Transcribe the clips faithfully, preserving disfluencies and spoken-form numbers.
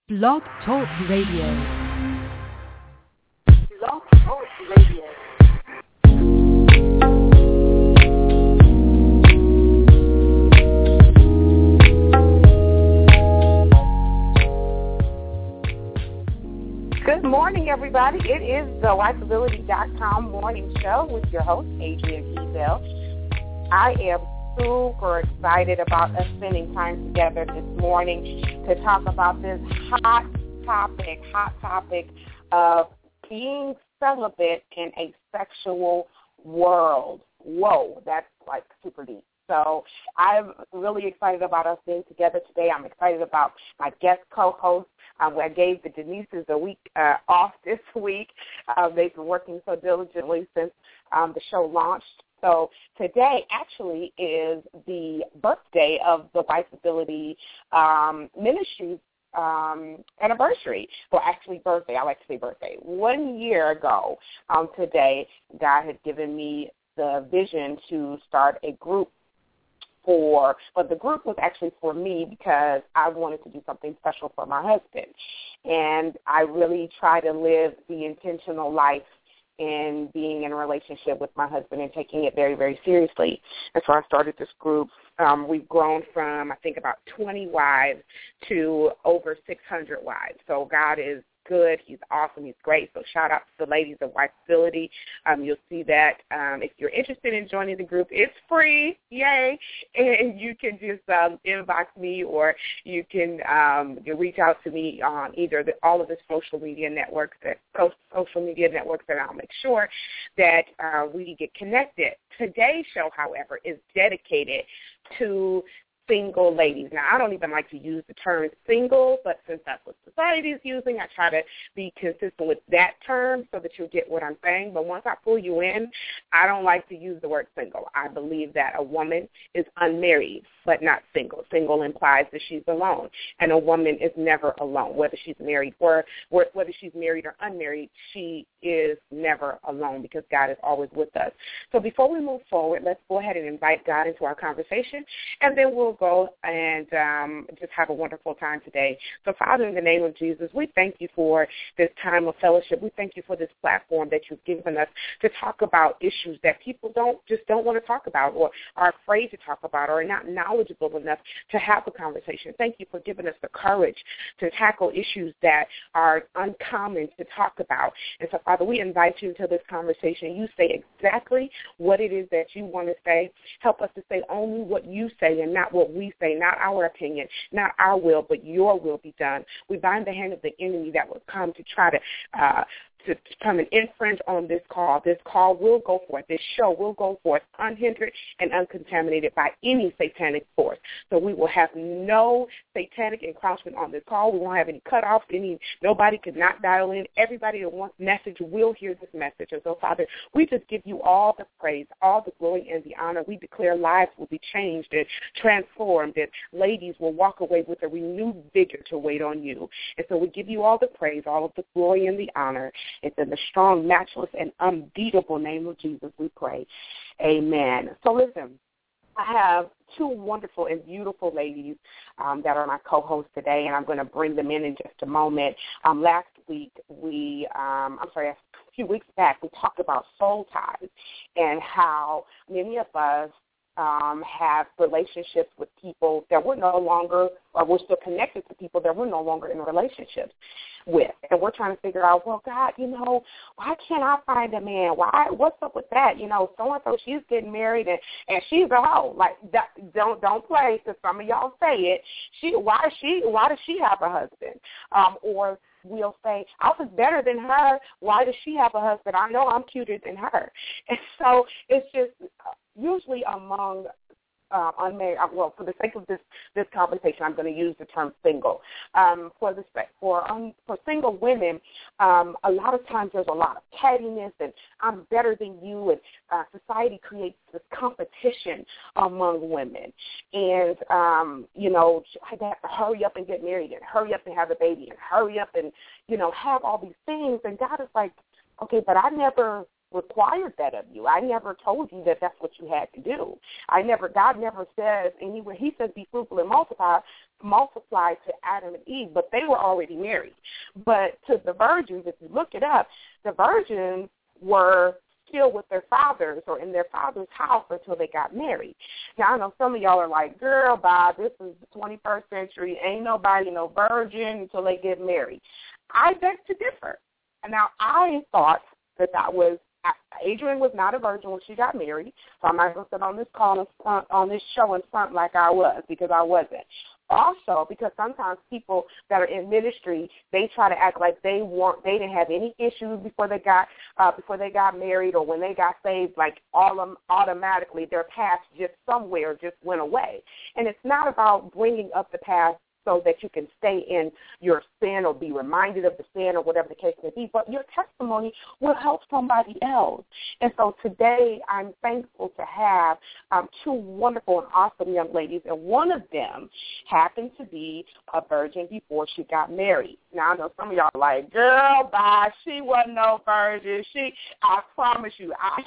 Blog Talk Radio. Blog Talk Radio. Good morning, everybody. It is the Lifeability dot com morning show with your host, Adrian Ezel. I am super excited about us spending time together this morning to talk about this hot topic, hot topic of being celibate in a sexual world. Whoa, that's like super deep. So I'm really excited about us being together today. I'm excited about my guest co-host. Um, I gave the Denises a week uh, off this week. Uh, they've been working so diligently since um, the show launched. So today actually is the birthday of the Lifeability um, Ministries um, anniversary. Well, actually birthday. I like to say birthday. One year ago um, today, God had given me the vision to start a group for, but the group was actually for me because I wanted to do something special for my husband. And I really try to live the intentional life in being in a relationship with my husband and taking it very, very seriously. And so I started this group. Um, we've grown from, I think, about twenty wives to over six hundred wives. So God is good. He's awesome. He's great. So shout out to the ladies of Lifeability. Um, you'll see that um, if you're interested in joining the group, it's free. Yay. And you can just um, inbox me or you can um, you reach out to me on either the, all of the social media networks, that social media networks, and I'll make sure that uh, we get connected. Today's show, however, is dedicated to single ladies. Now, I don't even like to use the term single, but since that's what society is using, I try to be consistent with that term so that you'll get what I'm saying. But once I pull you in, I don't like to use the word single. I believe that a woman is unmarried, but not single. Single implies that she's alone, and a woman is never alone. Whether she's married or whether she's married or unmarried, she is never alone because God is always with us. So before we move forward, let's go ahead and invite God into our conversation, and then we'll go and um, just have a wonderful time today. So, Father, in the name of Jesus, we thank you for this time of fellowship. We thank you for this platform that you've given us to talk about issues that people don't just don't want to talk about or are afraid to talk about or are not knowledgeable enough to have a conversation. Thank you for giving us the courage to tackle issues that are uncommon to talk about. And so, Father, we invite you into this conversation. You say exactly what it is that you want to say. Help us to say only what you say and not what we say, not our opinion, not our will, but your will be done. We bind the hand of the enemy that will come to try to uh, to come and infringe on this call. This call will go forth. This show will go forth unhindered and uncontaminated by any satanic force. So we will have no satanic encroachment on this call. We won't have any cutoffs. Any nobody could not dial in. Everybody that wants message will hear this message. And so, Father, we just give you all the praise, all the glory, and the honor. We declare lives will be changed and transformed, and ladies will walk away with a renewed vigor to wait on you. And so we give you all the praise, all of the glory, and the honor. It's in the strong, matchless, and unbeatable name of Jesus we pray. Amen. So listen, I have two wonderful and beautiful ladies um, that are my co-hosts today, and I'm going to bring them in in just a moment. Um, last week, we, um, I'm sorry, a few weeks back, we talked about soul ties and how many of us Um, have relationships with people that we're no longer, or we're still connected to people that we're no longer in relationships with. And we're trying to figure out, well, God, you know, why can't I find a man? Why? What's up with that? You know, so-and-so, she's getting married, and, and she's a hoe. Like, that, don't don't play, because some of y'all say it. She, why, is she, why does she have a husband? Um, or we'll say, I was better than her. Why does she have a husband? I know I'm cuter than her. And so it's just usually among uh, unmarried, well, for the sake of this, this conversation, I'm going to use the term single. Um, for the for um, for single women, um, a lot of times there's a lot of cattiness and I'm better than you, and uh, society creates this competition among women. And, um, you know, I got to hurry up and get married and hurry up and have a baby and hurry up and, you know, have all these things. And God is like, okay, but I never required that of you. I never told you that that's what you had to do. I never, God never says anywhere. He says be fruitful and multiply, multiply to Adam and Eve, but they were already married. But to the virgins, if you look it up, the virgins were still with their fathers or in their father's house until they got married. Now, I know some of y'all are like, girl, Bob, this is the twenty-first century. Ain't nobody no virgin until they get married. I beg to differ. And now, I thought that that was, Adrienne was not a virgin when she got married, so I'm not going to sit on this call and front, on this show and front like I was, because I wasn't. Also, because sometimes people that are in ministry, they try to act like they weren't, they didn't have any issues before they got uh, before they got married or when they got saved. Like all of them, automatically, their past just somewhere just went away. And it's not about bringing up the past so that you can stay in your sin or be reminded of the sin or whatever the case may be, but your testimony will help somebody else. And so today I'm thankful to have um, two wonderful and awesome young ladies, and one of them happened to be a virgin before she got married. Now, I know some of y'all are like, girl, bye, she wasn't no virgin. She, I promise you, I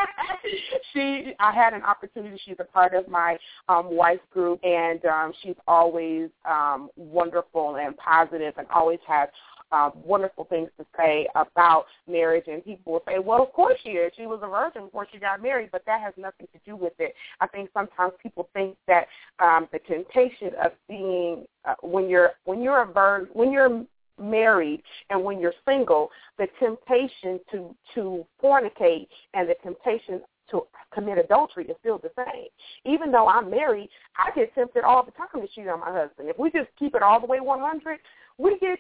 she, I had an opportunity. She's a part of my um, wife's group, and um, she's always um, wonderful and positive and always has uh, wonderful things to say about marriage. And people will say, well, of course she is. She was a virgin before she got married, but that has nothing to do with it. I think sometimes people think that um, the temptation of being, uh, when you're when you're a virgin, when you're married and when you're single, the temptation to to fornicate and the temptation to commit adultery is still the same. Even though I'm married, I get tempted all the time to cheat on my husband. If we just keep it all the way one hundred, we get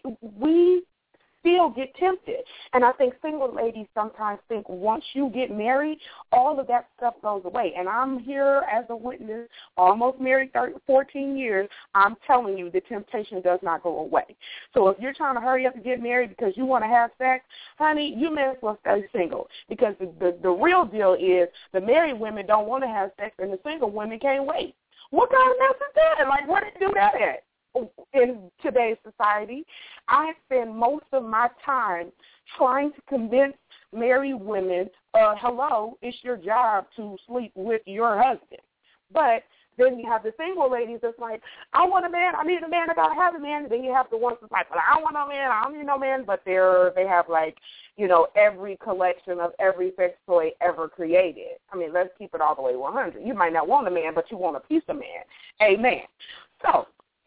we still get tempted. And I think single ladies sometimes think once you get married, all of that stuff goes away. And I'm here as a witness, almost married thirteen, fourteen years. I'm telling you, the temptation does not go away. So if you're trying to hurry up and get married because you want to have sex, honey, you may as well stay single, because the, the, the real deal is the married women don't want to have sex and the single women can't wait. What kind of mess is that? Like, where did you do that at? In today's society, I spend most of my time trying to convince married women, uh, hello, it's your job to sleep with your husband. But then you have the single ladies that's like, I want a man, I need a man, I got to have a man. And then you have the ones that's like, well, I don't want no man, I don't need no man. But they're, they have, like, you know, every collection of every sex toy ever created. I mean, let's keep it all the way one hundred. You might not want a man, but you want a piece of man. Amen. So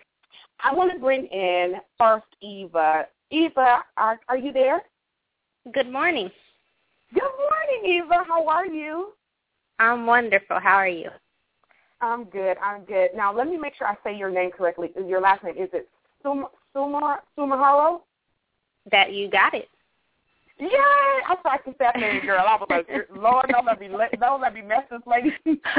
I want to bring in first Eva. Eva, are, are you there? Good morning. Good morning, Eva. How are you? I'm wonderful. How are you? I'm good. I'm good. Now, let me make sure I say your name correctly. Your last name, is it Sum, Sumar, Sumaharo? That you got it. Yay! I practiced that name, girl. I was like, Lord, don't let me, don't let me mess this lady.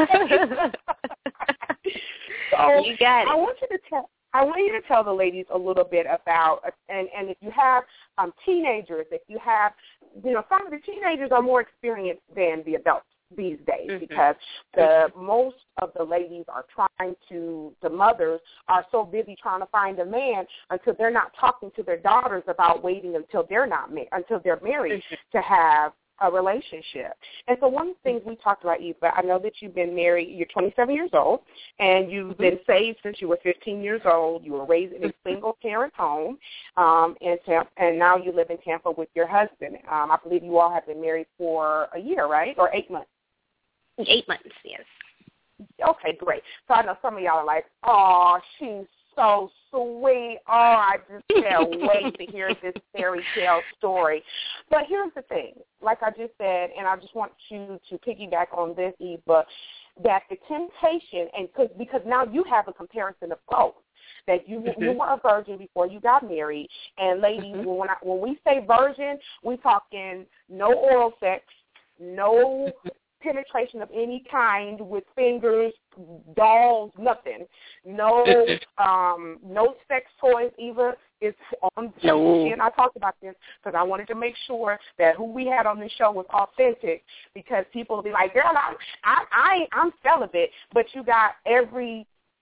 So you got it. I want you to tell. I want you to tell the ladies a little bit about, and, and if you have um, teenagers, if you have, you know, some of the teenagers are more experienced than the adults these days, mm-hmm. because the most of the ladies are trying to, the mothers are so busy trying to find a man until they're not talking to their daughters about waiting until they're not ma- until they're married mm-hmm. to have a relationship. And so one of the things we talked about, Eva, I know that you've been married, you're twenty-seven years old, and you've mm-hmm. been saved since you were fifteen years old. You were raised in a single-parent home, um, in Tampa, and now you live in Tampa with your husband. Um, I believe you all have been married for a year, right, or eight months? Eight months, yes. Okay, great. So I know some of y'all are like, oh, she's so sweet. Oh, I just can't wait to hear this fairy tale story. But here's the thing. Like I just said, and I just want you to piggyback on this, Eva, that the temptation, and cause, because now you have a comparison of both, that you mm-hmm. you were a virgin before you got married. And ladies, mm-hmm. when, I, when we say virgin, we talking no oral sex, no penetration of any kind with fingers, dolls, nothing. No um, no sex toys either. It's on no. And I talked about this because I wanted to make sure that who we had on this show was authentic, because people will be like, girl, I, I, I, I'm celibate, but you got every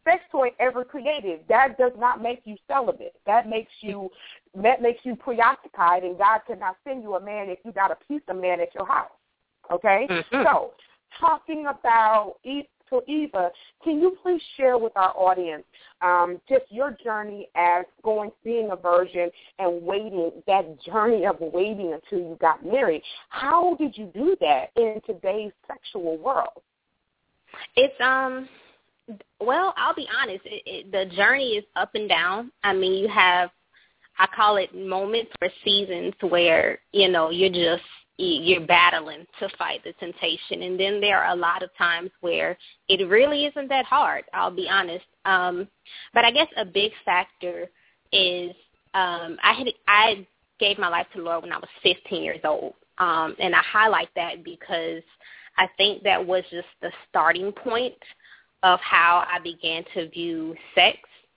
sex toy ever created. That does not make you celibate. That makes you that makes you preoccupied, and God cannot send you a man if you got a piece of man at your house. Okay? Mm-hmm. So, talking about so Eva, can you please share with our audience um, just your journey as going, being a virgin and waiting, that journey of waiting until you got married? How did you do that in today's sexual world? It's, um, well, I'll be honest, it, it, the journey is up and down. I mean, you have, I call it moments or seasons where, you know, you're just, you're battling to fight the temptation. And then there are a lot of times where it really isn't that hard, I'll be honest. Um, but I guess a big factor is um, I had I gave my life to the Lord when I was fifteen years old. Um, and I highlight that because I think that was just the starting point of how I began to view sex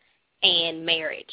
and marriage.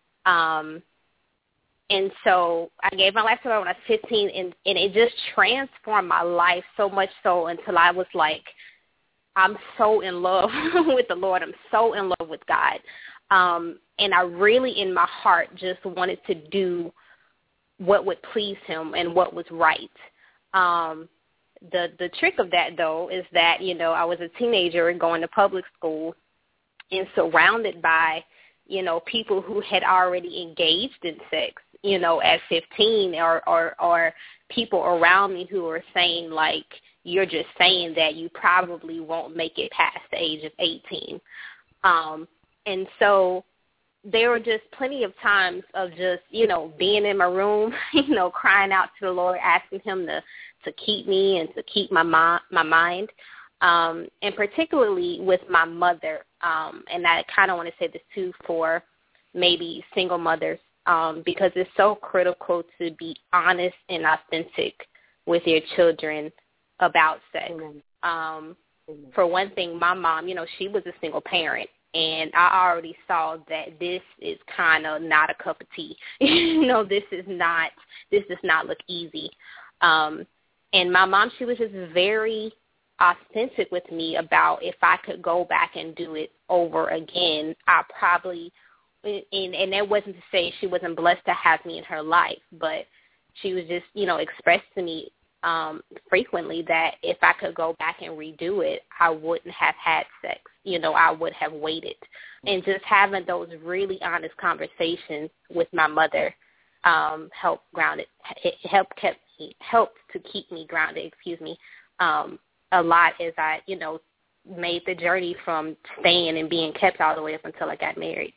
Um And so I gave my life to her when I was fifteen, and, and it just transformed my life so much so until I was like, I'm so in love with the Lord. I'm so in love with God. Um, and I really, in my heart, just wanted to do what would please him and what was right. Um, the, the trick of that, though, is that, you know, I was a teenager going to public school and surrounded by, you know, people who had already engaged in sex, you know, at fifteen, or, or, or people around me who were saying, like, you're just saying that you probably won't make it past the age of eighteen. Um, and so there were just plenty of times of just, you know, being in my room, you know, crying out to the Lord, asking him to, to keep me and to keep my, mi- my mind. Um, and particularly with my mother, um, and I kind of want to say this too for maybe single mothers, um, because it's so critical to be honest and authentic with your children about sex. Mm-hmm. Um, mm-hmm. For one thing, my mom, you know, she was a single parent, and I already saw that this is kind of not a cup of tea. you know, this is not, this does not look easy. Um, and my mom, she was just very authentic with me about if I could go back and do it over again, I probably, and, and that wasn't to say she wasn't blessed to have me in her life, but she was just, you know, expressed to me um, frequently that if I could go back and redo it, I wouldn't have had sex. You know, I would have waited. And just having those really honest conversations with my mother um, helped grounded, it helped kept me, helped to keep me grounded, excuse me, um, a lot as I, you know, made the journey from staying and being kept all the way up until I got married.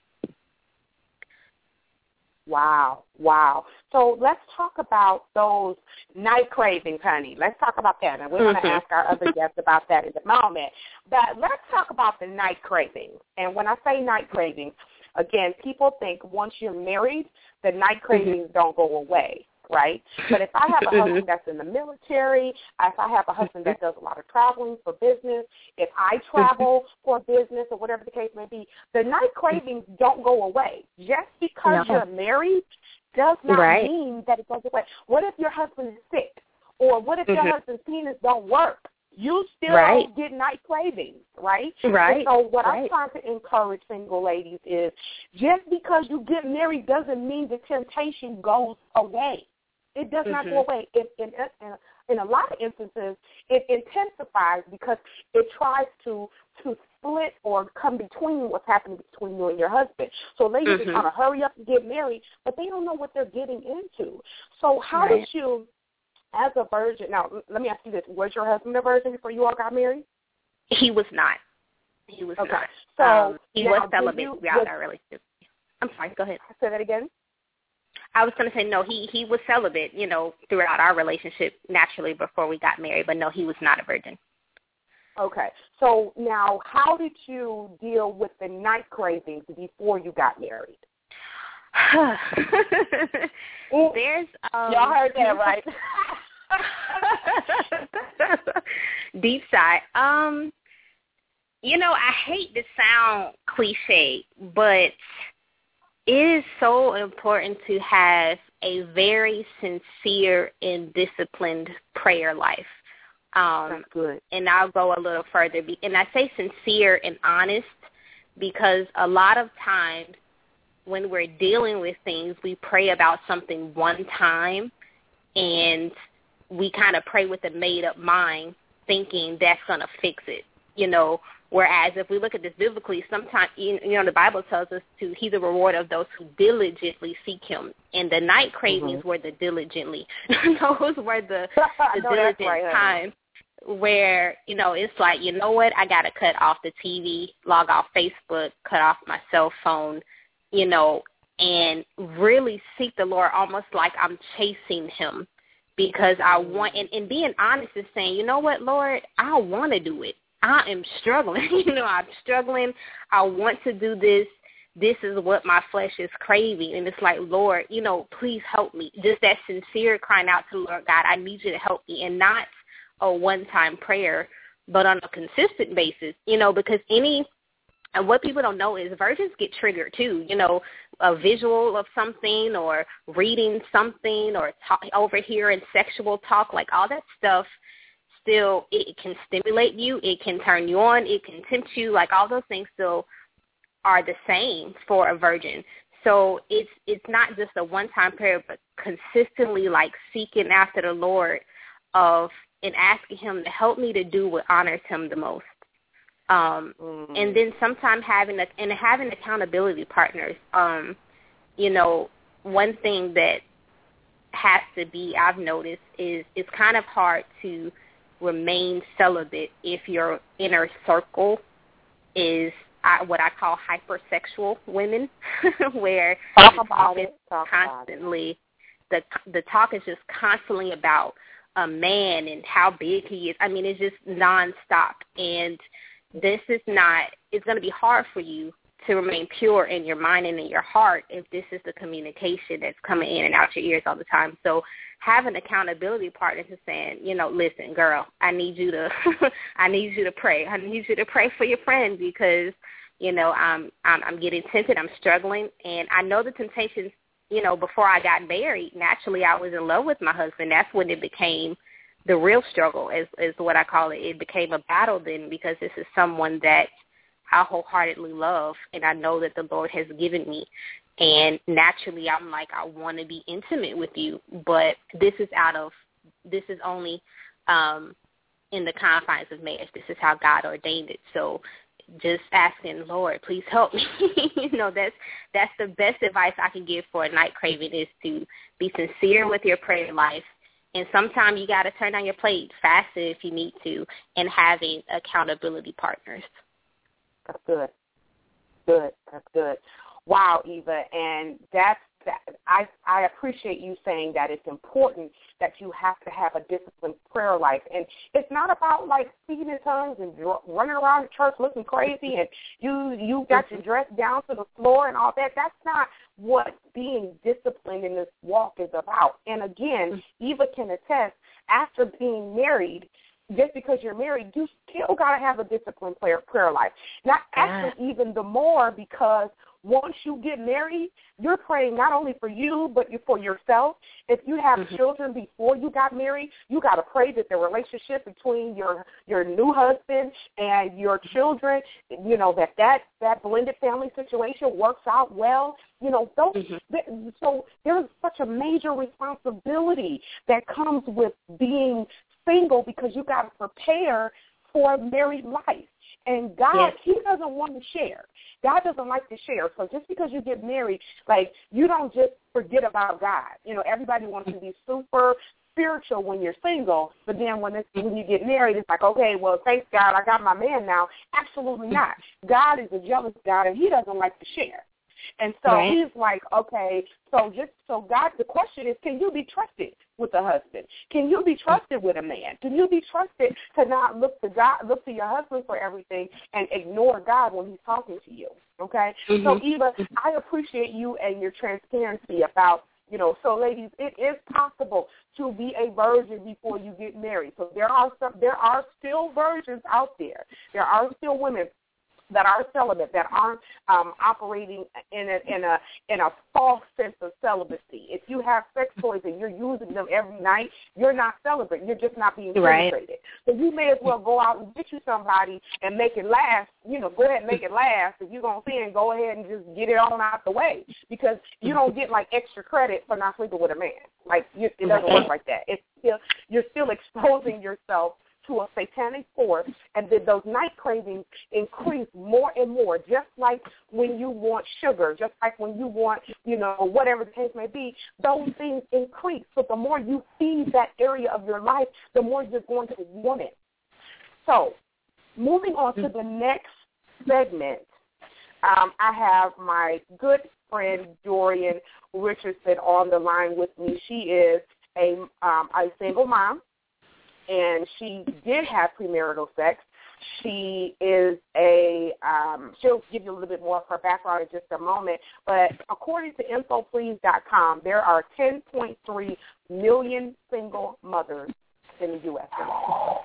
Wow, wow. So let's talk about those night cravings, honey. Let's talk about that. And we're mm-hmm. going to ask our other guests about that in a moment. But let's talk about the night cravings. And when I say night cravings, again, people think once you're married, the night cravings mm-hmm. don't go away. Right? But if I have a husband that's in the military, if I have a husband that does a lot of traveling for business, if I travel for business or whatever the case may be, the night cravings don't go away. Just because no. you're married does not right. mean that it goes away. What if your husband is sick? Or what if mm-hmm. your husband's penis don't work? You still right. get night cravings, right? Right. And so what right. I'm trying to encourage single ladies is just because you get married doesn't mean the temptation goes away. It does not mm-hmm. go away. It, in, in, in a lot of instances, it intensifies because it tries to to split or come between what's happening between you and your husband. So ladies mm-hmm. are trying to hurry up and get married, but they don't know what they're getting into. So how right. did you, as a virgin, now let me ask you this, was your husband a virgin before you all got married? He was not. He was okay. not. So um, he now, was celibate you, throughout was, our relationship. I'm sorry, go ahead. Say that again. I was going to say, no, he, he was celibate, you know, throughout our relationship naturally before we got married, but no, he was not a virgin. Okay. So now how did you deal with the night cravings before you got married? There's um, y'all heard that, right? Deep sigh. Um, you know, I hate to sound cliche, but it is so important to have a very sincere and disciplined prayer life. Um, That's good. And I'll go a little further. And I say sincere and honest because a lot of times when we're dealing with things, we pray about something one time, and we kind of pray with a made-up mind, thinking that's going to fix it, you know. Whereas if we look at this biblically, sometimes, you know, the Bible tells us to, he's a rewarder of those who diligently seek him. And the night cravings mm-hmm. were the diligently. Those were the, the diligent right, times where, you know, it's like, you know what, I got to cut off the T V, log off Facebook, cut off my cell phone, you know, and really seek the Lord almost like I'm chasing him, because I want, and, and being honest is saying, you know what, Lord, I want to do it. I am struggling. you know, I'm struggling. I want to do this. This is what my flesh is craving. And it's like, Lord, you know, please help me. Just that sincere crying out to the Lord, God, I need you to help me. And not a one-time prayer, but on a consistent basis, you know, because any, and what people don't know is virgins get triggered too, you know, a visual of something or reading something or talk, overhearing sexual talk, like all that stuff. Still, it can stimulate you. It can turn you on. It can tempt you. Like all those things still are the same for a virgin. So it's it's not just a one-time prayer, but consistently like seeking after the Lord of and asking him to help me to do what honors him the most. Um, mm. And then sometimes having a, and having accountability partners. Um, you know, one thing that has to be, I've noticed, is it's kind of hard to remain celibate if your inner circle is uh, what I call hypersexual women, where talk it's always constantly, the the talk is just constantly about a man and how big he is. I mean, it's just nonstop. And this is not, it's going to be hard for you to remain pure in your mind and in your heart if this is the communication that's coming in and out your ears all the time. So have an accountability partner to saying, you know, listen, girl, I need you to, I need you to pray. I need you to pray for your friend because, you know, I'm, I'm, I'm getting tempted. I'm struggling. And I know the temptations, you know, before I got married, naturally I was in love with my husband. That's when it became the real struggle is, is what I call it. It became a battle then because this is someone that I wholeheartedly love, and I know that the Lord has given me. And naturally, I'm like, I want to be intimate with you, but this is out of, this is only um, in the confines of marriage. This is how God ordained it. So just asking, Lord, please help me. you know, that's that's the best advice I can give for a night craving is to be sincere with your prayer life. And sometimes you got to turn on your plate faster if you need to, and having accountability partners. That's good. Good. That's good. Wow, Eva. And that's that. I, I appreciate you saying that it's important that you have to have a disciplined prayer life. And it's not about, like, speaking in tongues and running around the church looking crazy and you, you got your dress down to the floor and all that. That's not what being disciplined in this walk is about. And, again, Eva can attest, after being married, just because you're married, you still got to have a disciplined prayer, prayer life. Not actually even the more, because once you get married, you're praying not only for you, but for yourself. If you have mm-hmm. children before you got married, you got to pray that the relationship between your your new husband and your children, you know, that that, that blended family situation works out well. You know, those, mm-hmm. so there's such a major responsibility that comes with being single, because you got to prepare for married life. And God, yes. he doesn't want to share. God doesn't like to share. So just because you get married, like, you don't just forget about God. You know, everybody wants to be super spiritual when you're single, but then when it's, when you get married, it's like, okay, well, thanks God, I got my man now. Absolutely not. God is a jealous God, and he doesn't like to share. And so right. he's like, okay, so just so God, the question is, can you be trusted with a husband? Can you be trusted with a man? Can you be trusted to not look to God, look to your husband for everything and ignore God when he's talking to you? Okay? Mm-hmm. So, Eva, I appreciate you and your transparency about, you know, so ladies, it is possible to be a virgin before you get married. So there are some, there are still virgins out there. There are still women that are celibate, that aren't um, operating in a, in a in a false sense of celibacy. If you have sex toys and you're using them every night, you're not celibate. You're just not being right. penetrated. So you may as well go out and get you somebody and make it last. You know, go ahead and make it last. If you're going to sin, go ahead and just get it on out the way, because you don't get, like, extra credit for not sleeping with a man. Like, you, it doesn't work like that. It's still, you're still exposing yourself to a satanic force, and then those night cravings increase more and more, just like when you want sugar, just like when you want, you know, whatever the case may be, those things increase. So the more you feed that area of your life, the more you're going to want it. So moving on to the next segment, um, I have my good friend Dorian Richardson on the line with me. She is a, um, a single mom, and she did have premarital sex. She is a, um, she'll give you a little bit more of her background in just a moment, but according to info please dot com, there are ten point three million single mothers in the U S Oh,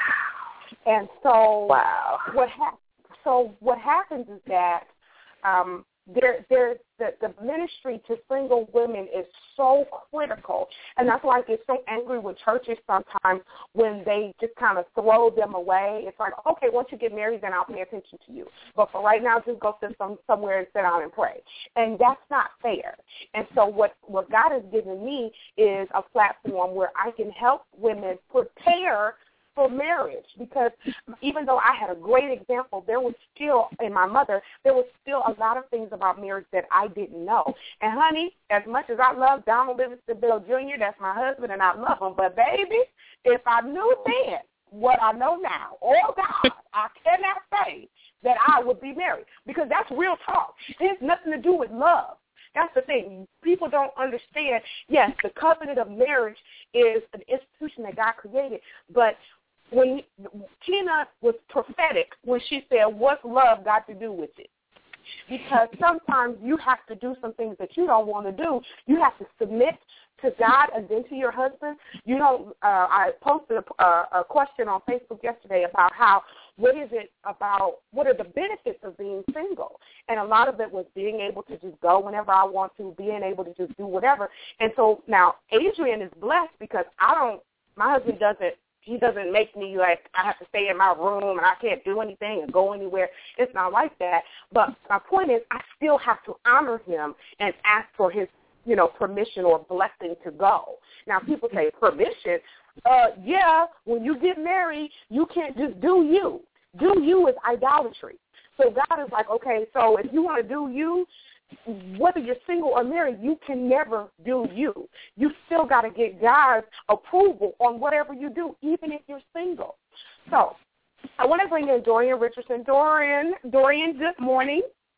wow. And so, wow. what hap- so what happens is that um, There, there, the, the ministry to single women is so critical, and that's why I get so angry with churches sometimes when they just kind of throw them away. It's like, okay, once you get married, then I'll pay attention to you. But for right now, just go sit some, somewhere and sit down and pray. And that's not fair. And so what, what God has given me is a platform where I can help women prepare for marriage, because even though I had a great example, there was still, in my mother, there was still a lot of things about marriage that I didn't know. And, honey, as much as I love Donald Livingston Bell Junior, that's my husband, and I love him, but, baby, if I knew then what I know now, oh, God, I cannot say that I would be married, because that's real talk. It has nothing to do with love. That's the thing. People don't understand, yes, the covenant of marriage is an institution that God created, but when Tina was prophetic when she said, what's love got to do with it? Because sometimes you have to do some things that you don't want to do. You have to submit to God and then to your husband. You don't. Uh, I posted a, a question on Facebook yesterday about how, what is it about, what are the benefits of being single? And a lot of it was being able to just go whenever I want to, being able to just do whatever. And so now Adrian is blessed because I don't, my husband doesn't, he doesn't make me like I have to stay in my room and I can't do anything and go anywhere. It's not like that. But my point is I still have to honor him and ask for his, you know, permission or blessing to go. Now, people say permission. Uh, yeah, when you get married, you can't just do you. Do you is idolatry. So God is like, okay, so if you want to do you, whether you're single or married, you can never do you. You still got to get God's approval on whatever you do, even if you're single. So I want to bring in Dorian Richardson. Dorian, Dorian, good morning.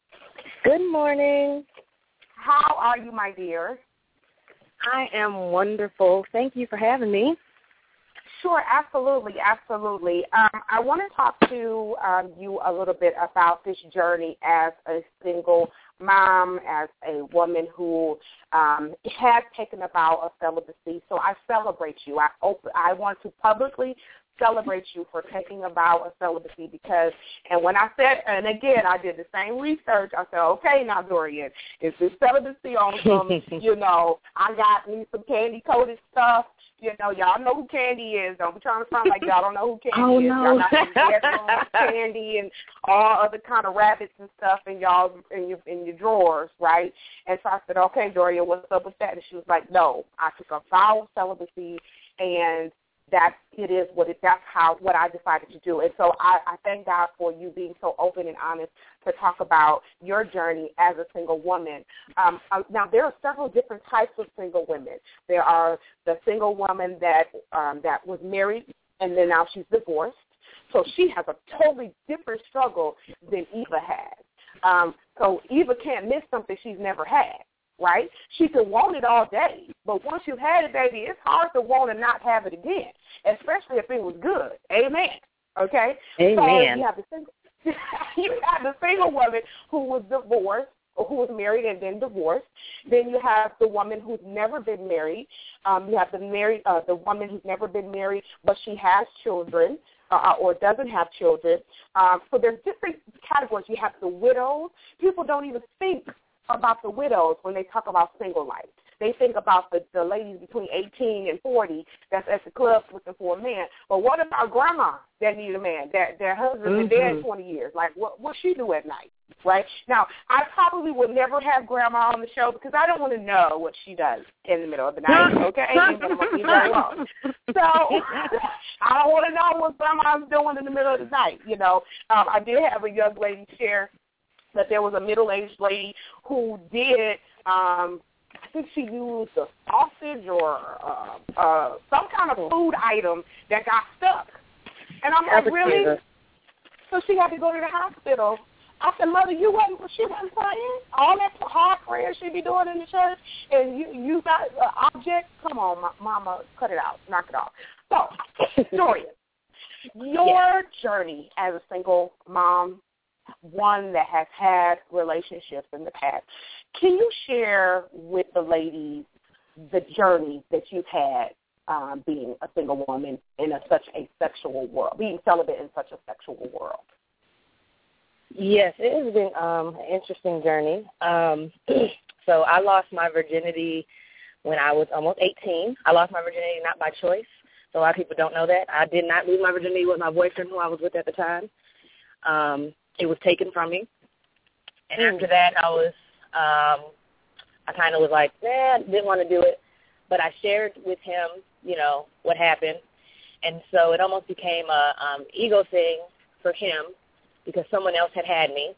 Good morning. How are you, my dear? I am wonderful. Thank you for having me. Sure, absolutely, absolutely. Um, I want to talk to um, you a little bit about this journey as a single mom, as a woman who um, has taken a vow of celibacy. So I celebrate you. I op- I want to publicly celebrate you for taking a vow of celibacy because, and when I said, and again, I did the same research. I said, okay, now, Dorian, is this celibacy on some, you know, I got me some candy-coated stuff. You know, y'all know who Candy is. Don't be trying to sound like y'all don't know who Candy oh, is. No. Y'all got some bedroom candy and all other kind of rabbits and stuff in y'all in your in your drawers, right? And so I said, okay, Dorian, what's up with that? And she was like, no, I took a vow of celibacy, and that it is what it, that's how, what I decided to do. And so I, I thank God for you being so open and honest to talk about your journey as a single woman. Um, now, there are several different types of single women. There are the single woman that um, that was married and then now she's divorced. So she has a totally different struggle than Eva has. Um, so Eva can't miss something she's never had. Right? She could want it all day, but once you've had it, baby, it's hard to want to not have it again, especially if it was good. Amen. Okay? Amen. So you have the single, you have the single woman who was divorced, or who was married and then divorced. Then you have the woman who's never been married. Um, you have the married, uh, the woman who's never been married, but she has children. uh, or doesn't have children. Um, so there's different categories. You have the widows. People don't even think about the widows when they talk about single life. They think about the, the ladies between eighteen and forty that's at the club looking for a man. But what about grandma that need a man? Their, their husband's mm-hmm. been dead twenty years. Like, what what she do at night, right? Now, I probably would never have grandma on the show because I don't want to know what she does in the middle of the night, okay? So I don't want to know what grandma's doing in the middle of the night, you know. Um, I did have a young lady share that there was a middle-aged lady who did um, – I think she used a sausage or uh, uh, some kind of food item that got stuck. And I'm like, really? So she had to go to the hospital. I said, Mother, you wasn't, she wasn't praying? All that hard prayer she be doing in the church, and you you got an object? Come on, Mama, cut it out. Knock it off. So, Victoria, your yes. journey as a single mom, one that has had relationships in the past, can you share with the ladies the journey that you've had um, being a single woman in a, such a sexual world, being celibate in such a sexual world? Yes, it has been um, an interesting journey. Um, so I lost my virginity when I was almost eighteen. I lost my virginity not by choice. So a lot of people don't know that. I did not lose my virginity with my boyfriend who I was with at the time. Um, it was taken from me. And mm. after that, I was, um, I kind of was like, nah, didn't want to do it. But I shared with him, you know, what happened. And so it almost became a um, ego thing for him because someone else had had me.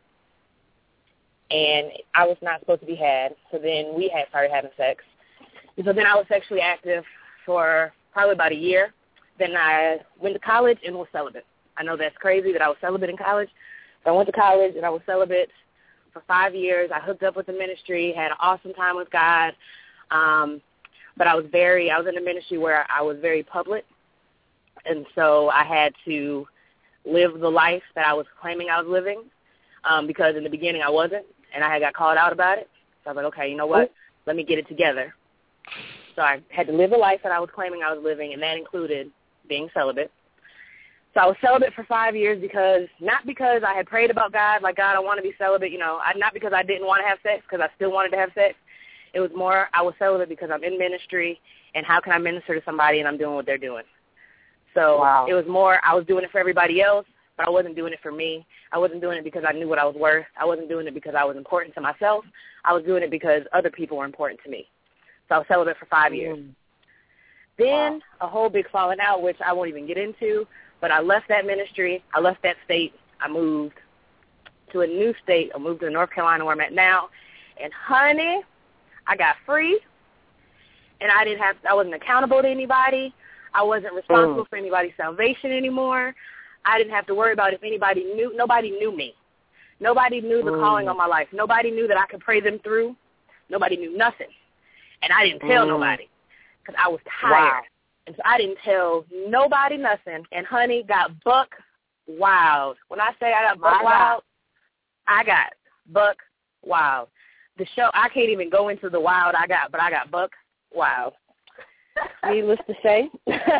And I was not supposed to be had. So then we had started having sex. And so then I was sexually active for probably about a year. Then I went to college and was celibate. I know that's crazy that I was celibate in college. So I went to college and I was celibate for five years. I hooked up with the ministry, had an awesome time with God. Um, but I was very, I was in a ministry where I was very public. And so I had to live the life that I was claiming I was living um, because in the beginning I wasn't. And I had got called out about it. So I was like, okay, you know what? Let me get it together. So I had to live the life that I was claiming I was living, and that included being celibate. So I was celibate for five years because, not because I had prayed about God, like, God, I want to be celibate, you know, I, not because I didn't want to have sex, because I still wanted to have sex. It was more I was celibate because I'm in ministry, and how can I minister to somebody and I'm doing what they're doing. So wow. It was more I was doing it for everybody else, but I wasn't doing it for me. I wasn't doing it because I knew what I was worth. I wasn't doing it because I was important to myself. I was doing it because other people were important to me. So I was celibate for five years. Mm. Then wow. a whole big falling out, which I won't even get into, but I left that ministry. I left that state. I moved to a new state. I moved to North Carolina where I'm at now. And, honey, I got free, and I didn't have. I wasn't accountable to anybody. I wasn't responsible mm. for anybody's salvation anymore. I didn't have to worry about if anybody knew. Nobody knew me. Nobody knew the mm. calling on my life. Nobody knew that I could pray them through. Nobody knew nothing. And I didn't tell mm. nobody because I was tired. Wow. And so I didn't tell nobody nothing. And, honey, got buck wild. When I say I got buck wild, I got buck wild. The show, I can't even go into the wild I got, but I got buck wild. Needless to say,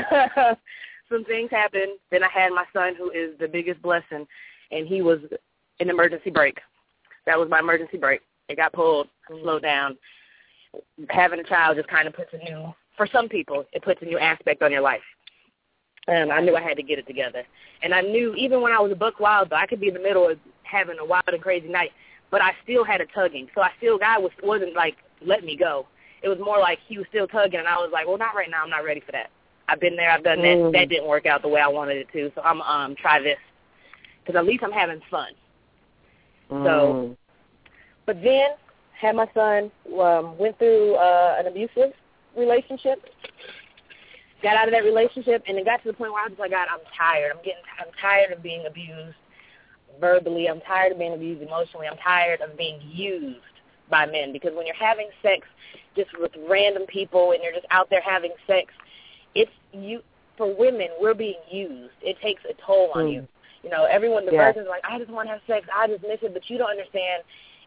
some things happened. Then I had my son, who is the biggest blessing, and he was an emergency brake. That was my emergency brake. It got pulled, slowed down. Having a child just kind of puts a new, for some people, it puts a new aspect on your life. And I knew I had to get it together. And I knew even when I was a buck wild, I could be in the middle of having a wild and crazy night, but I still had a tugging. So I still, God was, wasn't like, let me go. It was more like he was still tugging, and I was like, well, not right now. I'm not ready for that. I've been there. I've done that. Mm. That didn't work out the way I wanted it to, so I'm um try this because at least I'm having fun. Mm. So, but then had my son, um, went through uh, an abusive relationship, got out of that relationship, and it got to the point where I was like, God, I'm tired. I'm getting, I'm tired of being abused verbally. I'm tired of being abused emotionally. I'm tired of being used by men, because when you're having sex just with random people and you're just out there having sex, it's you. For women, we're being used. It takes a toll on mm. you. You know, everyone, the yeah. person's like, I just want to have sex. I just miss it, but you don't understand.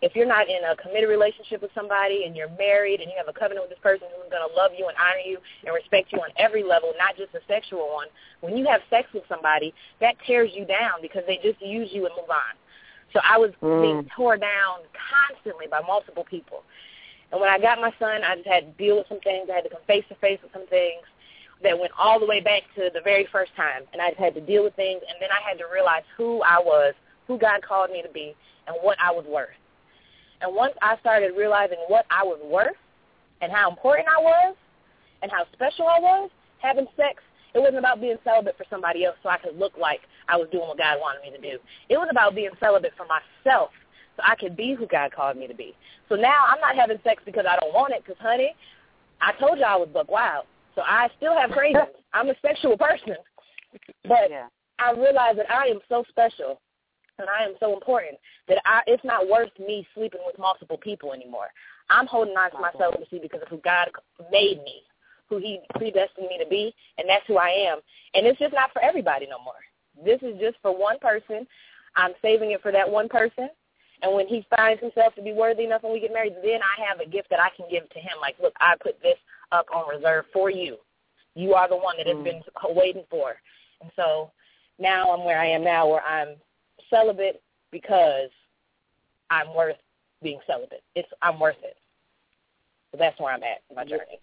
If you're not in a committed relationship with somebody and you're married and you have a covenant with this person who's going to love you and honor you and respect you on every level, not just a sexual one, when you have sex with somebody, that tears you down because they just use you and move on. So I was mm. being torn down constantly by multiple people. And when I got my son, I just had to deal with some things. I had to come face-to-face with some things that went all the way back to the very first time. And I just had to deal with things, and then I had to realize who I was, who God called me to be, and what I was worth. And once I started realizing what I was worth and how important I was and how special I was, having sex, it wasn't about being celibate for somebody else so I could look like I was doing what God wanted me to do. It was about being celibate for myself so I could be who God called me to be. So now I'm not having sex because I don't want it because, honey, I told you I was buck wild. So I still have cravings. I'm a sexual person. But yeah. I realize that I am so special and I am so important that I, it's not worth me sleeping with multiple people anymore. I'm holding on to my celibacy because of who God made me, who he predestined me to be, and that's who I am. And it's just not for everybody no more. This is just for one person. I'm saving it for that one person. And when he finds himself to be worthy enough when we get married, then I have a gift that I can give to him. Like, look, I put this up on reserve for you. You are the one that has mm. been waiting for. And so now I'm where I am now, where I'm celibate because I'm worth being celibate. It's I'm worth it. So that's where I'm at in my journey.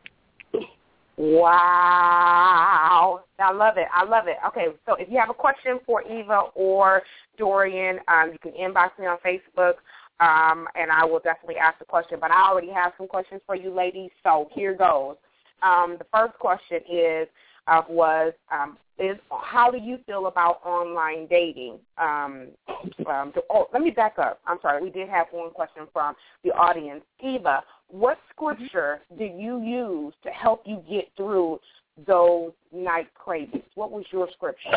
Wow. I love it. I love it. Okay, so if you have a question for Eva or Dorian, um, you can inbox me on Facebook, um, and I will definitely ask the question. But I already have some questions for you ladies, so here goes. Um, the first question is, uh, was, um, is how do you feel about online dating? Um, um, to, oh, let me back up. I'm sorry. We did have one question from the audience. Eva, what scripture do you use to help you get through those night cravings? What was your scripture?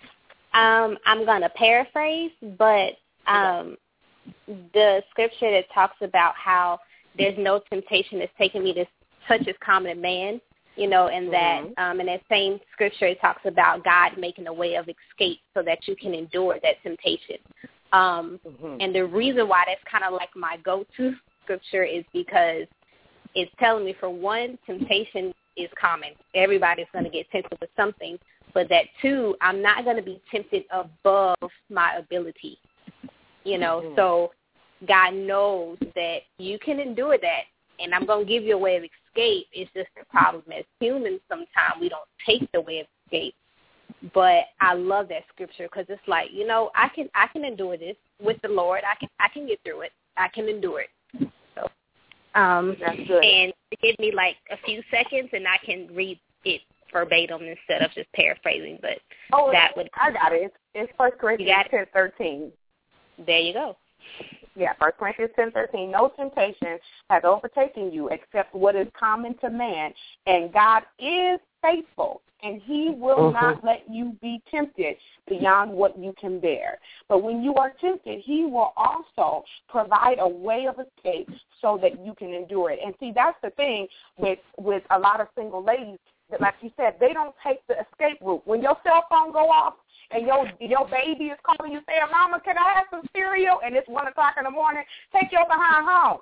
Um, I'm going to paraphrase, but um, the scripture that talks about how there's no temptation that's taken me to such as common man, you know, and that mm-hmm. um, in that same scripture it talks about God making a way of escape so that you can endure that temptation. Um, mm-hmm. And the reason why that's kind of like my go-to scripture is because it's telling me, for one, temptation is common. Everybody's going to get tempted with something. But that, two, I'm not going to be tempted above my ability. You know, mm-hmm. so God knows that you can endure that, and I'm going to give you a way of escape. It's just the problem as humans, sometimes we don't take the way of escape. But I love that scripture because it's like, you know, I can I can endure this with the Lord. I can I can get through it. I can endure it. So, um, That's good. And give me like a few seconds, and I can read it verbatim instead of just paraphrasing. But oh, that would I got it. It's, it's First Corinthians ten thirteen. There you go. Yeah, First Corinthians ten thirteen. No temptation has overtaken you except what is common to man, and God is faithful, and he will mm-hmm. not let you be tempted beyond what you can bear. But when you are tempted, he will also provide a way of escape so that you can endure it. And see, that's the thing with, with a lot of single ladies, that, like you said, they don't take the escape route. When your cell phone go off, and your your baby is calling you saying, Mama, can I have some cereal? And it's one o'clock in the morning, take your behind home.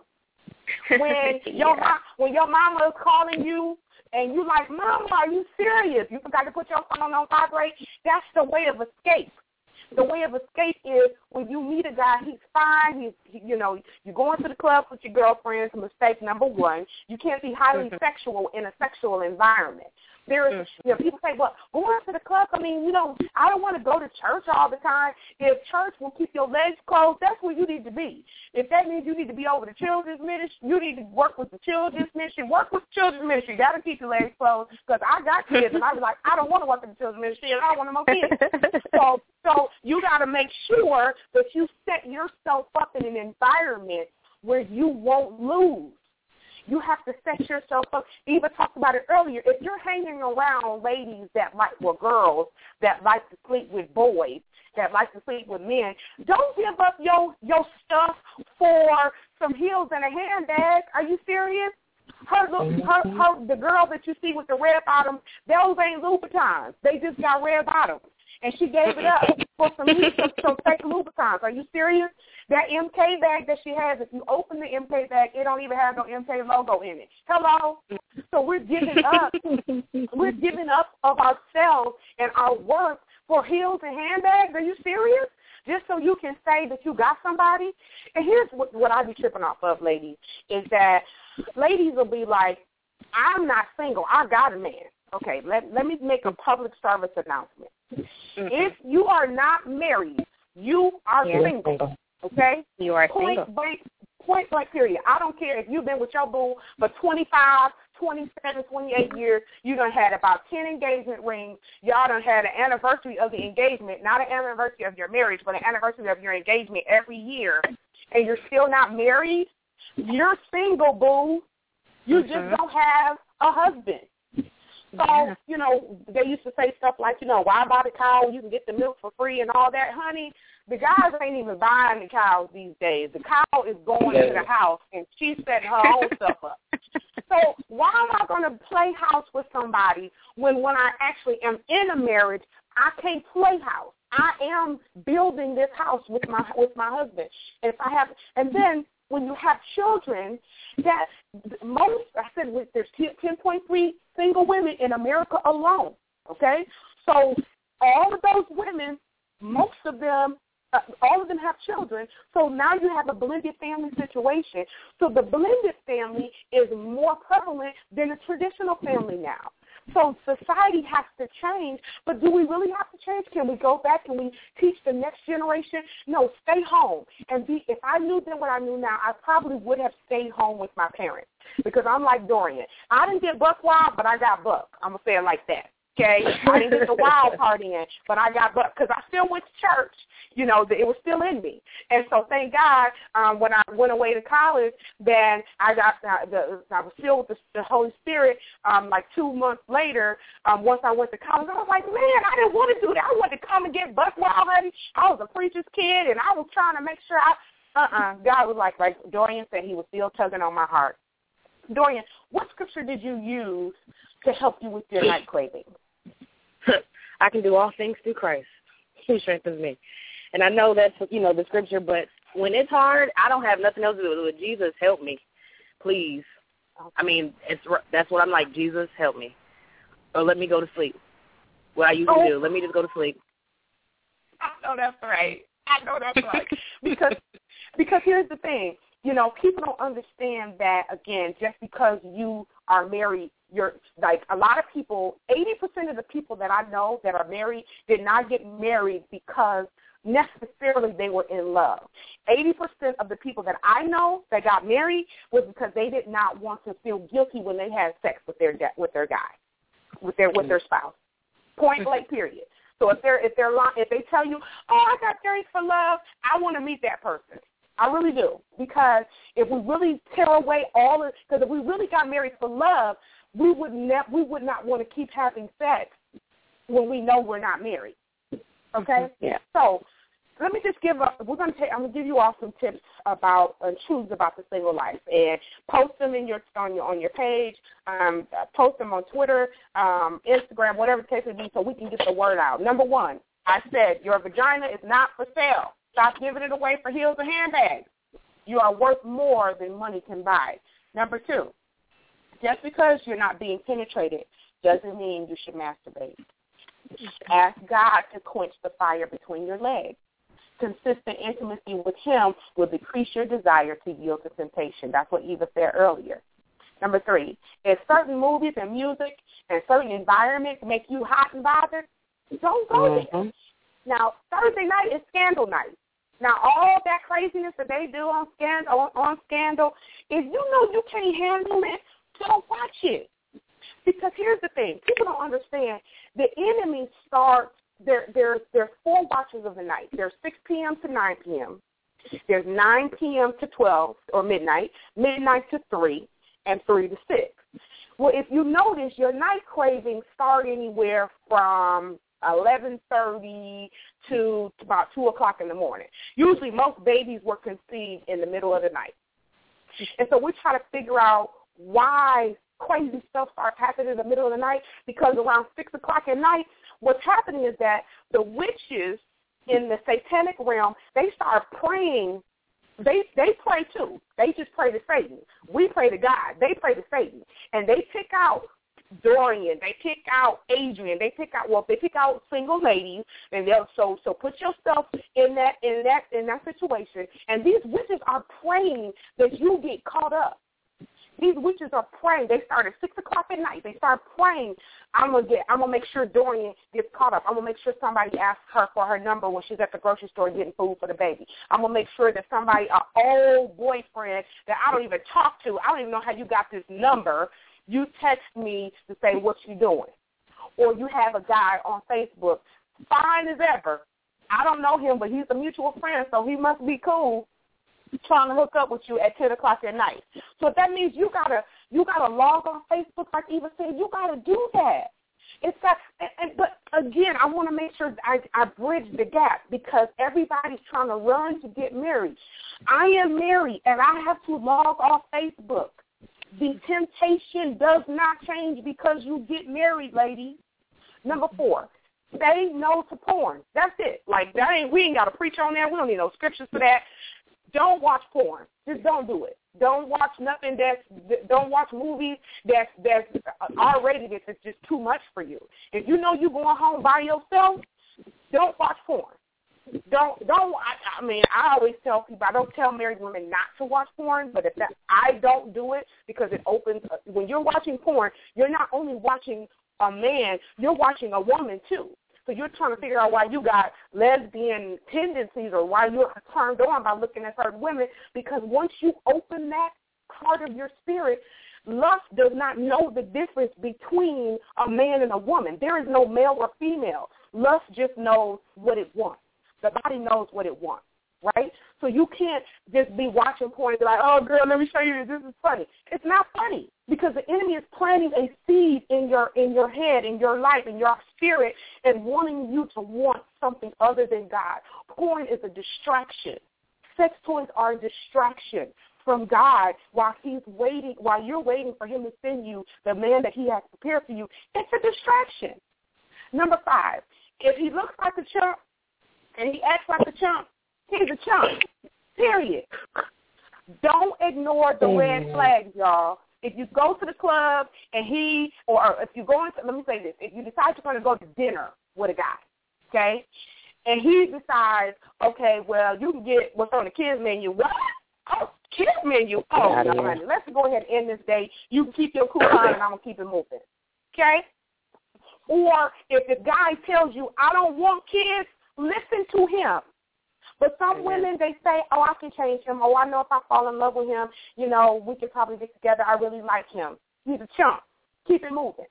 When yeah. your mom, when your mama is calling you and you like, Mama, are you serious? You forgot to put your phone on vibrate. That's the way of escape. The way of escape is when you meet a guy, he's fine. He's, he, you know, you're going to the club with your girlfriends. Mistake number one. You can't be highly mm-hmm. sexual in a sexual environment. There is, you know, people say, well, going to the club, I mean, you know, I don't want to go to church all the time. If church will keep your legs closed, that's where you need to be. If that means you need to be over the children's ministry, you need to work with the children's ministry, work with the children's ministry. You got to keep your legs closed because I got kids, and I was like, I don't want to work in the children's ministry, and I don't want no more kids. so, so you got to make sure that you set yourself up in an environment where you won't lose. You have to set yourself up. Eva talked about it earlier. If you're hanging around ladies that like, well, girls that like to sleep with boys, that like to sleep with men, don't give up your your stuff for some heels and a handbag. Are you serious? Her, her, her, the girl that you see with the red bottoms, those ain't Louboutins. They just got red bottoms. and she gave it up for some, some, some fake Louboutins. Are you serious? That M K bag that she has, if you open the M K bag, it don't even have no M K logo in it. Hello? So we're giving up. We're giving up of ourselves and our worth for heels and handbags. Are you serious? Just so you can say that you got somebody? And here's what, what I be tripping off of, ladies, is that ladies will be like, I'm not single. I got a man. Okay, let, let me make a public service announcement. Mm-hmm. If you are not married, you are yeah, single. single. Okay? You are point single. Blank, point blank period. I don't care if you've been with your boo for twenty-five, twenty-seven, twenty-eight years. You done had about ten engagement rings. Y'all done had an anniversary of the engagement, not an anniversary of your marriage, but an anniversary of your engagement every year, and you're still not married. You're single, boo. You mm-hmm. just don't have a husband. So, yeah. you know, they used to say stuff like, you know, why buy the cow when you can get the milk for free and all that. Honey, the guys ain't even buying the cows these days. The cow is going yeah. to the house, and she's setting her own stuff up. So why am I going to play house with somebody when when I actually am in a marriage, I can't play house? I am building this house with my with my husband. And if I have, and then when you have children, that most, I said there's ten point three single women in America alone, okay? So all of those women, most of them, uh, all of them have children. So now you have a blended family situation. So the blended family is more prevalent than a traditional family now. So society has to change, but do we really have to change? Can we go back and we teach the next generation? No, stay home. And be, if I knew then what I knew now, I probably would have stayed home with my parents because I'm like Dorian. I didn't get buck wild, but I got buck. I'm going to say it like that. Okay, I didn't get the wild part in, but I got buck because I still went to church. You know, it was still in me, and so thank God um, when I went away to college, then I got uh, the I was filled with the, the Holy Spirit. Um, like two months later, um, once I went to college, I was like, man, I didn't want to do that. I wanted to come and get buck wild, honey. I was a preacher's kid, and I was trying to make sure I. Uh-uh. God was like, like Dorian said, He was still tugging on my heart. Dorian, what scripture did you use to help you with your night craving? I can do all things through Christ who strengthens me. And I know that's, you know, the scripture, but when it's hard, I don't have nothing else to do with Jesus, help me, please. I mean, it's that's what I'm like, Jesus, help me. Or let me go to sleep. What I usually oh. do, let me just go to sleep. I know that's right. I know that's right. because because here's the thing. You know, people don't understand that, again, just because you are married, you're like a lot of people, eighty percent of the people that I know that are married did not get married because necessarily they were in love. eighty percent of the people that I know that got married was because they did not want to feel guilty when they had sex with their with their guy, with their with their spouse. Point blank, period. So if they're if they're if they tell you, oh, I got married for love, I want to meet that person. I really do, because if we really tear away all of, because if we really got married for love, we would ne- we would not want to keep having sex when we know we're not married. Okay? Yeah. So let me just give a, we're gonna take I'm gonna give you all some tips about and uh, truths about the single life, and post them in your on your on your page, um, post them on Twitter, um, Instagram, whatever the case may be, so we can get the word out. Number one, I said your vagina is not for sale. Stop giving it away for heels and handbags. You are worth more than money can buy. Number two, just because you're not being penetrated doesn't mean you should masturbate. Ask God to quench the fire between your legs. Consistent intimacy with Him will decrease your desire to yield to temptation. That's what Eva said earlier. Number three, if certain movies and music and certain environments make you hot and bothered, don't go mm-hmm. there. Now, Thursday night is Scandal night. Now, all that craziness that they do on Scandal, on, on Scandal, if you know you can't handle it, don't watch it. Because here's the thing. People don't understand. The enemy starts, there, there, there's four watches of the night. There's six p.m. to nine p.m. There's nine p.m. to twelve, or midnight, midnight to three, and three to six. Well, if you notice, your night cravings start anywhere from eleven thirty to about two o'clock in the morning. Usually most babies were conceived in the middle of the night. And so we try to figure out why crazy stuff starts happening in the middle of the night, because around six o'clock at night, what's happening is that the witches in the satanic realm, they start praying. They they pray too. They just pray to Satan. We pray to God. They pray to Satan. And they pick out Dorian. They pick out Adrian. They pick out well. They pick out single ladies, and they'll so so put yourself in that in that in that situation. And these witches are praying that you get caught up. These witches are praying. They start at six o'clock at night. They start praying. I'm gonna get. I'm gonna make sure Dorian gets caught up. I'm gonna make sure somebody asks her for her number when she's at the grocery store getting food for the baby. I'm gonna make sure that somebody, an old boyfriend that I don't even talk to, I don't even know how you got this number. You text me to say what you doing, or you have a guy on Facebook, fine as ever. I don't know him, but he's a mutual friend, so he must be cool. Trying to hook up with you at ten o'clock at night. So that means you gotta you gotta log on Facebook, like Eva said. You gotta do that. It's got, and, and, but again, I want to make sure I, I bridge the gap because everybody's trying to run to get married. I am married, and I have to log off Facebook. The temptation does not change because you get married, ladies. Number four, say no to porn. That's it. Like that ain't we ain't got to preach on that. We don't need no scriptures for that. Don't watch porn. Just don't do it. Don't watch nothing that's, don't watch movies that's, that's R-rated if it's just too much for you. If you know you're going home by yourself, don't watch porn. Don't, don't, I, I mean, I always tell people, I don't tell married women not to watch porn, but if that, I don't do it because it opens, when you're watching porn, you're not only watching a man, you're watching a woman too. So you're trying to figure out why you got lesbian tendencies or why you're turned on by looking at certain women, because once you open that part of your spirit, lust does not know the difference between a man and a woman. There is no male or female. Lust just knows what it wants. The body knows what it wants, right? So you can't just be watching porn and be like, oh, girl, let me show you this. This is funny. It's not funny because the enemy is planting a seed in your in your head, in your life, in your spirit, and wanting you to want something other than God. Porn is a distraction. Sex toys are a distraction from God while he's waiting, while you're waiting for him to send you the man that he has prepared for you. It's a distraction. Number five, if he looks like a chump and he acts like a chump, he's a chump, period. Don't ignore the red flags, y'all. If you go to the club and he, or if you go into, let me say this, if you decide you're going to go to dinner with a guy, okay, and he decides, okay, well, you can get what's on the kids menu. What? Oh, kids menu? Oh, no, honey, let's go ahead and end this date. You can keep your coupon and I'm going to keep it moving, okay? Or if the guy tells you, I don't want kids, listen to him. But some Amen. Women, they say, oh, I can change him. Oh, I know if I fall in love with him, you know, we can probably get together. I really like him. He's a chump. Keep it moving.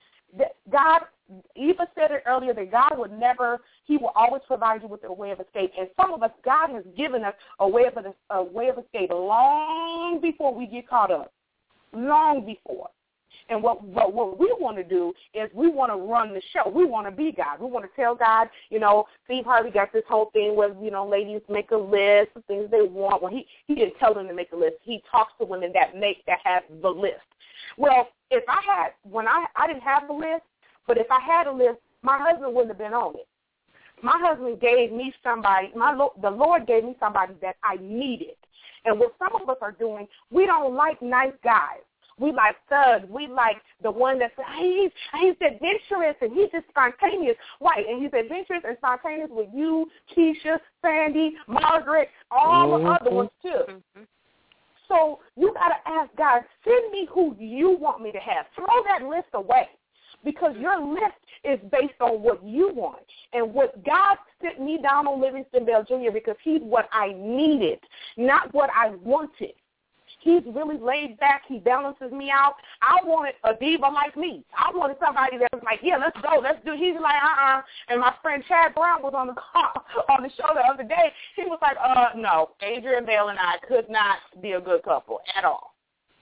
God, Eva said it earlier that God would never, he will always provide you with a way of escape. And some of us, God has given us a way of, a way of escape long before we get caught up, long before. And what, what what we want to do is we want to run the show. We want to be God. We want to tell God, you know, Steve Harvey got this whole thing where, you know, ladies make a list of things they want. Well, he, he didn't tell them to make a list. He talks to women that make, that have the list. Well, if I had, when I, I didn't have the list, but if I had a list, my husband wouldn't have been on it. My husband gave me somebody, my the Lord gave me somebody that I needed. And what some of us are doing, we don't like nice guys. We like thugs. We like the one that's, he's, he's adventurous and he's just spontaneous. Right, and he's adventurous and spontaneous with you, Keisha, Sandy, Margaret, all mm-hmm. the other ones too. Mm-hmm. So you got to ask God, send me who you want me to have. Throw that list away because your list is based on what you want. And what God sent me down on Livingston Bell Junior because he's what I needed, not what I wanted. He's really laid back. He balances me out. I wanted a diva like me. I wanted somebody that was like, yeah, let's go, let's do. He's like, uh-uh. And my friend Chad Brown was on the call, on the show the other day. He was like, uh, no, Adrian Bell and I could not be a good couple at all.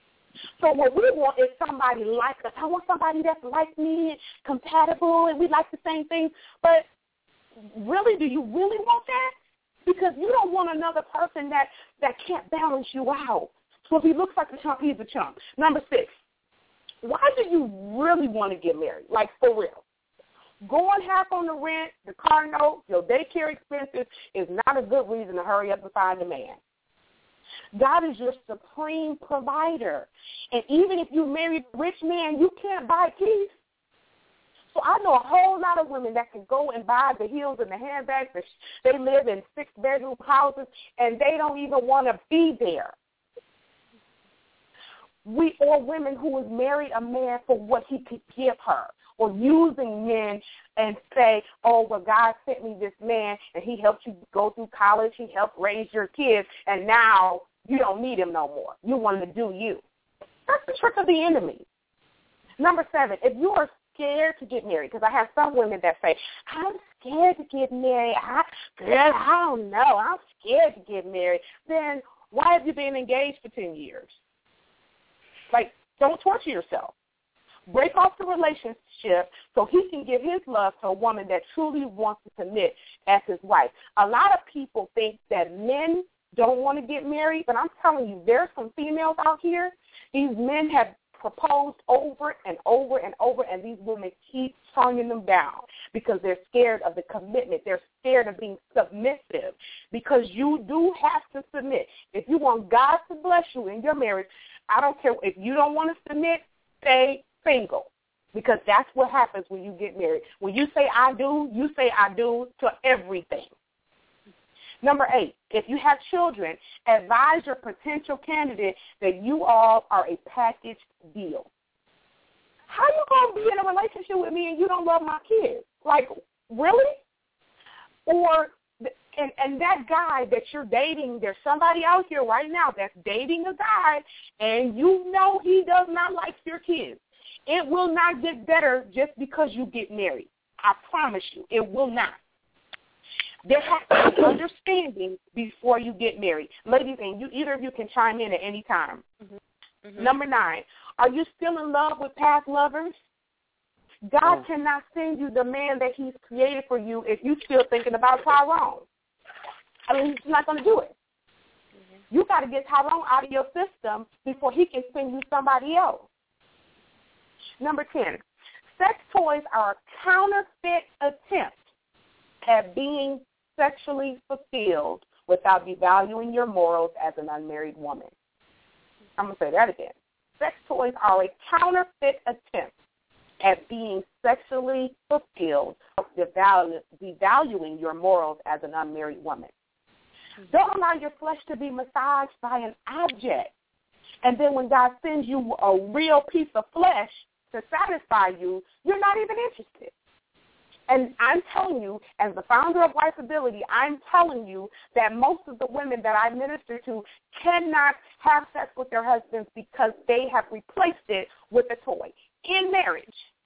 So what we want is somebody like us. I want somebody that's like me, compatible, and we like the same things. But really, do you really want that? Because you don't want another person that, that can't balance you out. So if he looks like a chump, he's a chump. Number six, why do you really want to get married? Like, for real. Going half on the rent, the car note, your daycare expenses is not a good reason to hurry up and find a man. God is your supreme provider. And even if you marry a rich man, you can't buy peace. So I know a whole lot of women that can go and buy the heels and the handbags. They live in six-bedroom houses, and they don't even want to be there. We or women who has married a man for what he could give her, or using men and say, oh, well, God sent me this man, and he helped you go through college, he helped raise your kids, and now you don't need him no more. You want to do you. That's the trick of the enemy. Number seven, if you are scared to get married, because I have some women that say, I'm scared to get married. I, girl, I don't know. I'm scared to get married. Then why have you been engaged for ten years? Like, don't torture yourself. Break off the relationship so he can give his love to a woman that truly wants to commit as his wife. A lot of people think that men don't want to get married, but I'm telling you, there's some females out here. These men have proposed over and over and over, and these women keep turning them down because they're scared of the commitment. They're scared of being submissive, because you do have to submit. If you want God to bless you in your marriage, I don't care. If you don't want to submit, stay single, because that's what happens when you get married. When you say I do, you say I do to everything. Number eight, if you have children, advise your potential candidate that you all are a package deal. How you going to be in a relationship with me and you don't love my kids? Like, really? Or, and, and that guy that you're dating, there's somebody out here right now that's dating a guy, and you know he does not like your kids. It will not get better just because you get married. I promise you, it will not. There has to be understanding before you get married. Ladies, and you, either of you can chime in at any time. Mm-hmm. Mm-hmm. Number nine, are you still in love with past lovers? God oh. cannot send you the man that he's created for you if you're still thinking about Tyrone. I mean, he's not going to do it. Mm-hmm. You got to get Tyrone out of your system before he can send you somebody else. Number ten, sex toys are a counterfeit attempt at being sexually fulfilled without devaluing your morals as an unmarried woman. I'm going to say that again. Sex toys are a counterfeit attempt at being sexually fulfilled without devaluing your morals as an unmarried woman. Don't allow your flesh to be massaged by an object. And then when God sends you a real piece of flesh to satisfy you, you're not even interested. And I'm telling you, as the founder of Wifeability, I'm telling you that most of the women that I minister to cannot have sex with their husbands because they have replaced it with a toy in marriage.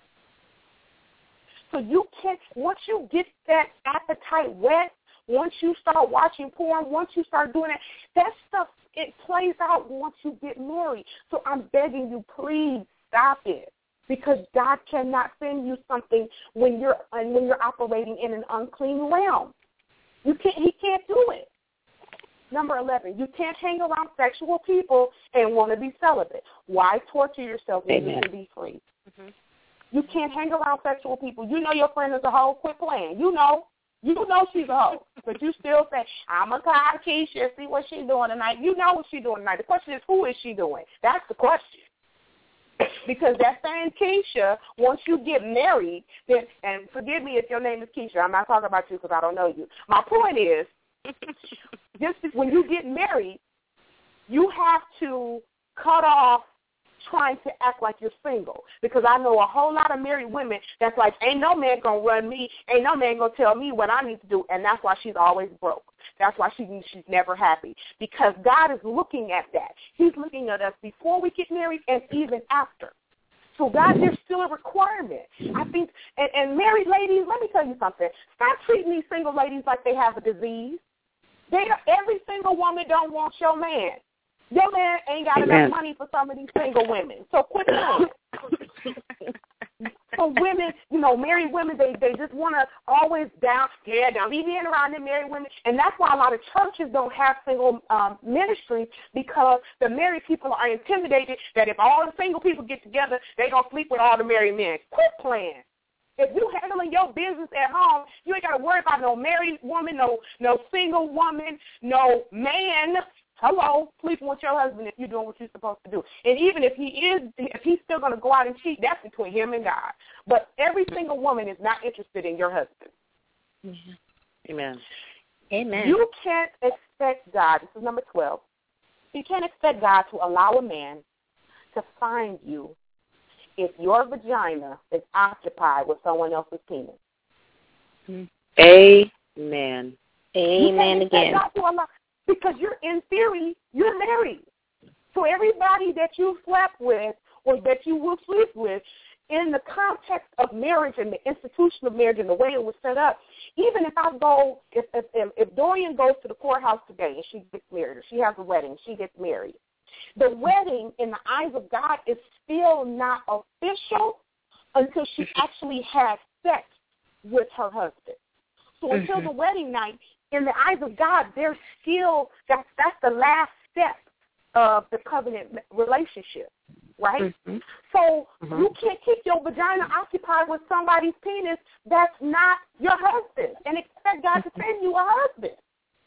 So you can't, once you get that appetite wet, once you start watching porn, once you start doing it, that stuff, it plays out once you get married. So I'm begging you, please stop it. Because God cannot send you something when you're when you're operating in an unclean realm. You can't. He can't do it. Number eleven, you can't hang around sexual people and want to be celibate. Why torture yourself when Amen. You can be free? Mm-hmm. You can't hang around sexual people. You know your friend is a hoe. Quit playing. You know. You know she's a hoe. But you still say, I'm going to call Keisha, see what she's doing tonight. You know what she's doing tonight. The question is, who is she doing? That's the question. Because that same Keisha, once you get married, then, and forgive me if your name is Keisha, I'm not talking about you because I don't know you. My point is, just when you get married, you have to cut off trying to act like you're single. Because I know a whole lot of married women that's like, ain't no man going to run me, ain't no man going to tell me what I need to do, and that's why she's always broke. That's why she she's never happy, because God is looking at that. He's looking at us before we get married and even after. So, God, there's still a requirement. I think, and, and married ladies, let me tell you something. Stop treating these single ladies like they have a disease. They Every single woman don't want your man. Your man ain't got Amen. Enough money for some of these single women. So quit playing. So women, you know, married women, they, they just want to always down, yeah, don't be being around them married women. And that's why a lot of churches don't have single um, ministries, because the married people are intimidated that if all the single people get together, they're going to sleep with all the married men. Quit playing. If you handling your business at home, you ain't got to worry about no married woman, no no single woman, no man. Hello, sleeping with your husband if you're doing what you're supposed to do. And even if he is, if he's still going to go out and cheat, that's between him and God. But every single woman is not interested in your husband. Mm-hmm. Amen. Amen. You can't expect God, this is number twelve, you can't expect God to allow a man to find you if your vagina is occupied with someone else's penis. Mm-hmm. Amen. Amen again. God to allow, because you're, in theory, you're married. So everybody that you slept with or that you will sleep with, in the context of marriage and the institution of marriage and the way it was set up, even if I go, if if, if Dorian goes to the courthouse today and she gets married, or she has a wedding, she gets married, the wedding in the eyes of God is still not official until she actually has sex with her husband. So mm-hmm. until the wedding night, in the eyes of God, there's still, that's, that's the last step of the covenant relationship, right? Mm-hmm. So mm-hmm. you can't keep your vagina occupied with somebody's penis that's not your husband and expect God to send you a husband.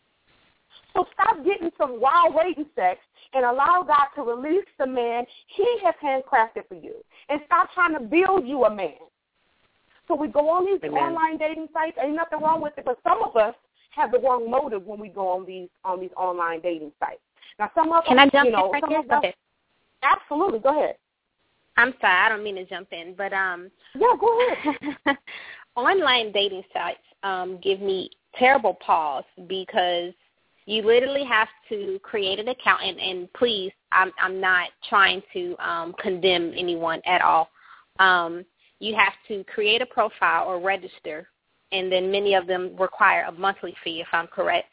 So stop getting some wild waiting sex and allow God to release the man he has handcrafted for you. And stop trying to build you a man. So we go on these Amen. Online dating sites. Ain't nothing wrong with it, but some of us have the wrong motive when we go on these on these online dating sites. Now, some of Can us, I jump you know, in right some there? of us, absolutely, go ahead. I'm sorry, I don't mean to jump in, but um, yeah, go ahead. Online dating sites um, give me terrible pause because you literally have to create an account, and, and please, I'm I'm not trying to um, condemn anyone at all. Um, you have to create a profile or register, and then many of them require a monthly fee, if I'm correct.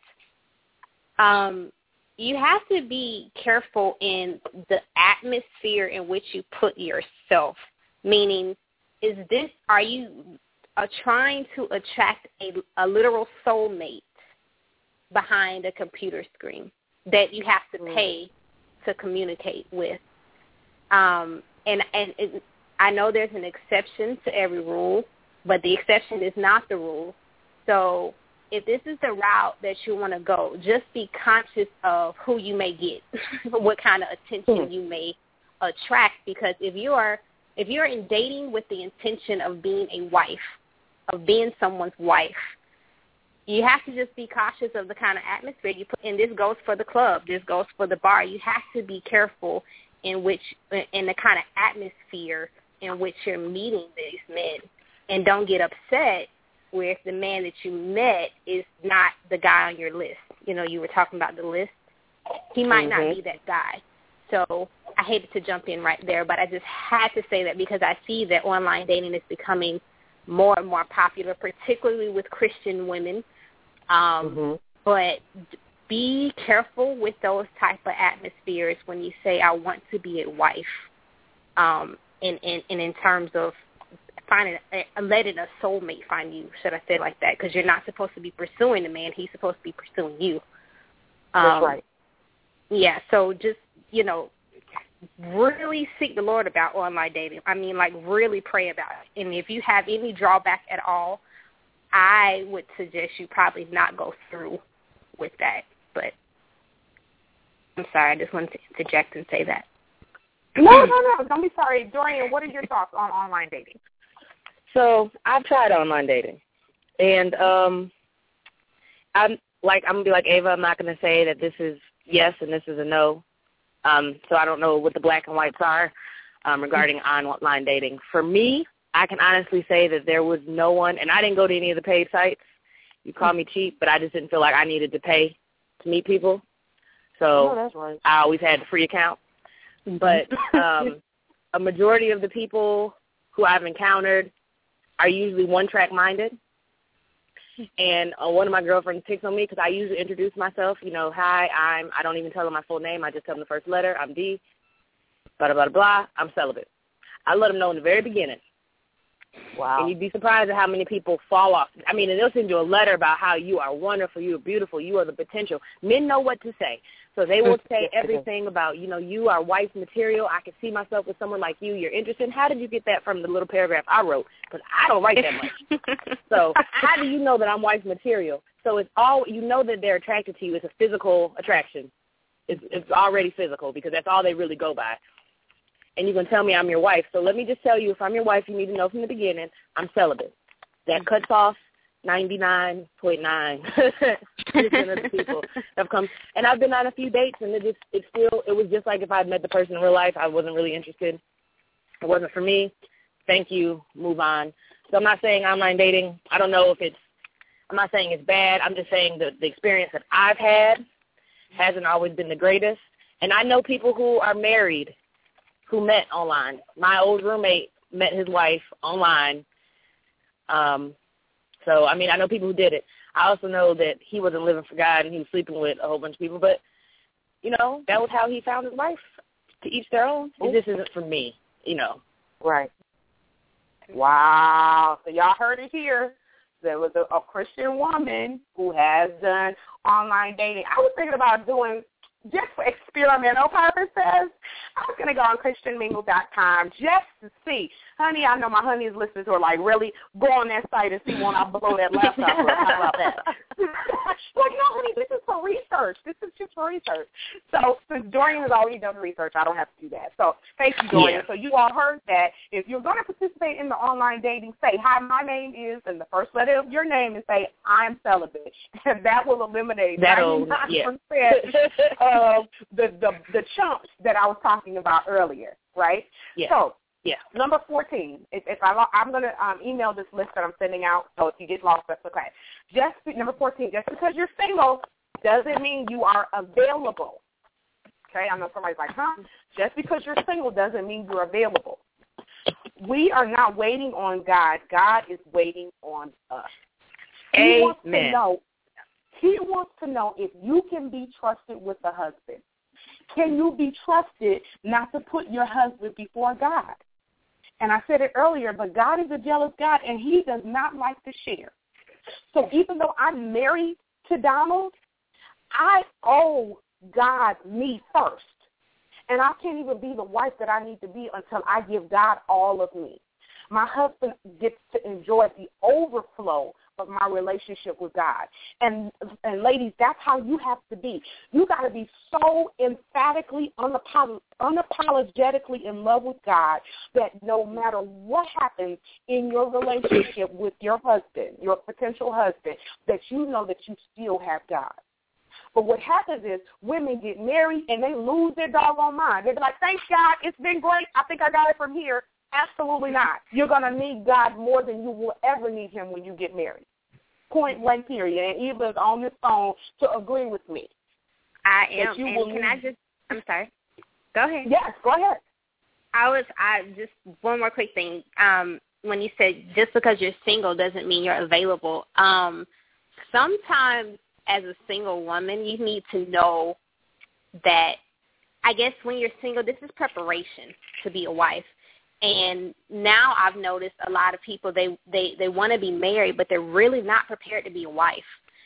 Um, you have to be careful in the atmosphere in which you put yourself, meaning is this, are you uh, trying to attract a, a literal soulmate behind a computer screen that you have to pay to communicate with? Um, and and it, I know there's an exception to every rule, but the exception is not the rule. So if this is the route that you want to go, just be conscious of who you may get, what kind of attention you may attract. Because if you are if you're in dating with the intention of being a wife, of being someone's wife, you have to just be cautious of the kind of atmosphere you put. And this goes for the club. This goes for the bar. You have to be careful in which in the kind of atmosphere in which you're meeting these men, and don't get upset where if the man that you met is not the guy on your list. You know, you were talking about the list. He might mm-hmm. not be that guy. So I hated to jump in right there, but I just had to say that because I see that online dating is becoming more and more popular, particularly with Christian women. Um, mm-hmm. But be careful with those type of atmospheres when you say, I want to be a wife, um, and, and, and in terms of finding, uh, letting a soulmate find you, should I say it like that, because you're not supposed to be pursuing the man. He's supposed to be pursuing you. Um, That's right. Yeah, so just, you know, really seek the Lord about online dating. I mean, like, really pray about it. And if you have any drawback at all, I would suggest you probably not go through with that. But I'm sorry, I just wanted to interject and say that. No, no, no. Don't be sorry. Dorian, what are your thoughts on online dating? So I've tried online dating. And um, I'm like, I'm going to be like Ava. I'm not going to say that this is yes and this is a no. Um, so I don't know what the black and whites are um, regarding online dating. For me, I can honestly say that there was no one, and I didn't go to any of the paid sites. You call me cheap, but I just didn't feel like I needed to pay to meet people. So oh, that's right. I always had the free account. But um, a majority of the people who I've encountered are usually one-track minded. And uh, one of my girlfriends picks on me because I usually introduce myself. You know, hi, I'm, I don't even tell them my full name. I just tell them the first letter. I'm D, blah, blah, blah, blah. I'm celibate. I let them know in the very beginning. Wow. And you'd be surprised at how many people fall off. I mean, and they'll send you a letter about how you are wonderful, you are beautiful, you are the potential. Men know what to say. So they will say everything about, you know, you are wife material. I can see myself with someone like you. You're interested. How did you get that from the little paragraph I wrote? Because I don't write that much. So how do you know that I'm wife material? So it's all, you know that they're attracted to you. It's a physical attraction. It's, it's already physical because that's all they really go by. And you're going to tell me I'm your wife. So let me just tell you, if I'm your wife, you need to know from the beginning, I'm celibate. That cuts off ninety-nine point nine percent of the people have come. And I've been on a few dates, and it just, it still, it was just like if I had met the person in real life, I wasn't really interested. It wasn't for me. Thank you. Move on. So I'm not saying online dating. I don't know if it's, I'm not saying it's bad. I'm just saying the, the experience that I've had hasn't always been the greatest. And I know people who are married who met online. My old roommate met his wife online. Um, so, I mean, I know people who did it. I also know that he wasn't living for God and he was sleeping with a whole bunch of people. But, you know, that was how he found his wife. To each their own. It just isn't for me, you know. Right. Wow. So y'all heard it here. There was a, a Christian woman who has done online dating. I was thinking about doing, just for experimental purposes, I was going to go on Christian mingle dot com just to see. Honey, I know my honey's listeners are like, really, go on that site and see when I blow that laptop up. How about that? Like, no, honey, this is for research. This is just for research. So since Dorian has already done the research, I don't have to do that. So thank you, Dorian. Yeah. So you all heard that. If you're going to participate in the online dating, say, hi, my name is, and the first letter of your name, and say, I'm celibate. And that will eliminate ninety-nine percent yeah. of the, the, the chumps that I was talking about earlier, right? Yeah. So, yeah. Number fourteen, if, if I, I'm going to um, email this list that I'm sending out, so if you get lost, that's okay. Just Number fourteen, just because you're single doesn't mean you are available. Okay, I know somebody's like, huh? Just because you're single doesn't mean you're available. We are not waiting on God. God is waiting on us. He Amen. wants to know, he wants to know if you can be trusted with a husband. Can you be trusted not to put your husband before God? And I said it earlier, but God is a jealous God, and he does not like to share. So even though I'm married to Donald, I owe God me first. And I can't even be the wife that I need to be until I give God all of me. My husband gets to enjoy the overflow of my relationship with God. And, and ladies, that's how you have to be. You got to be so emphatically, unapolog- unapologetically in love with God that no matter what happens in your relationship with your husband, your potential husband, that you know that you still have God. But what happens is women get married and they lose their doggone mind. They be like, thanks, God. It's been great. I think I got it from here. Absolutely not. You're going to need God more than you will ever need him when you get married. Point blank period. And Eva is on this phone to agree with me. I am. And can need... I just, I'm sorry. Go ahead. Yes, go ahead. I was, I just, one more quick thing. Um, when you said just because you're single doesn't mean you're available. Um, sometimes as a single woman, you need to know that, I guess when you're single, this is preparation to be a wife. And now I've noticed a lot of people, they, they, they want to be married, but they're really not prepared to be a wife.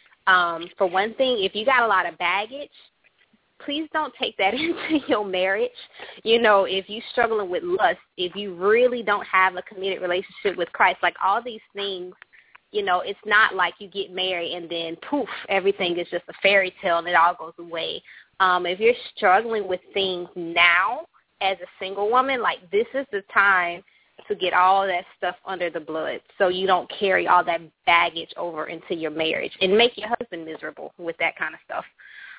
Um, for one thing, if you got a lot of baggage, please don't take that into your marriage. You know, if you're struggling with lust, if you really don't have a committed relationship with Christ, like all these things, you know, it's not like you get married and then poof, everything is just a fairy tale and it all goes away. Um, if you're struggling with things now, as a single woman, like this is the time to get all that stuff under the blood so you don't carry all that baggage over into your marriage and make your husband miserable with that kind of stuff.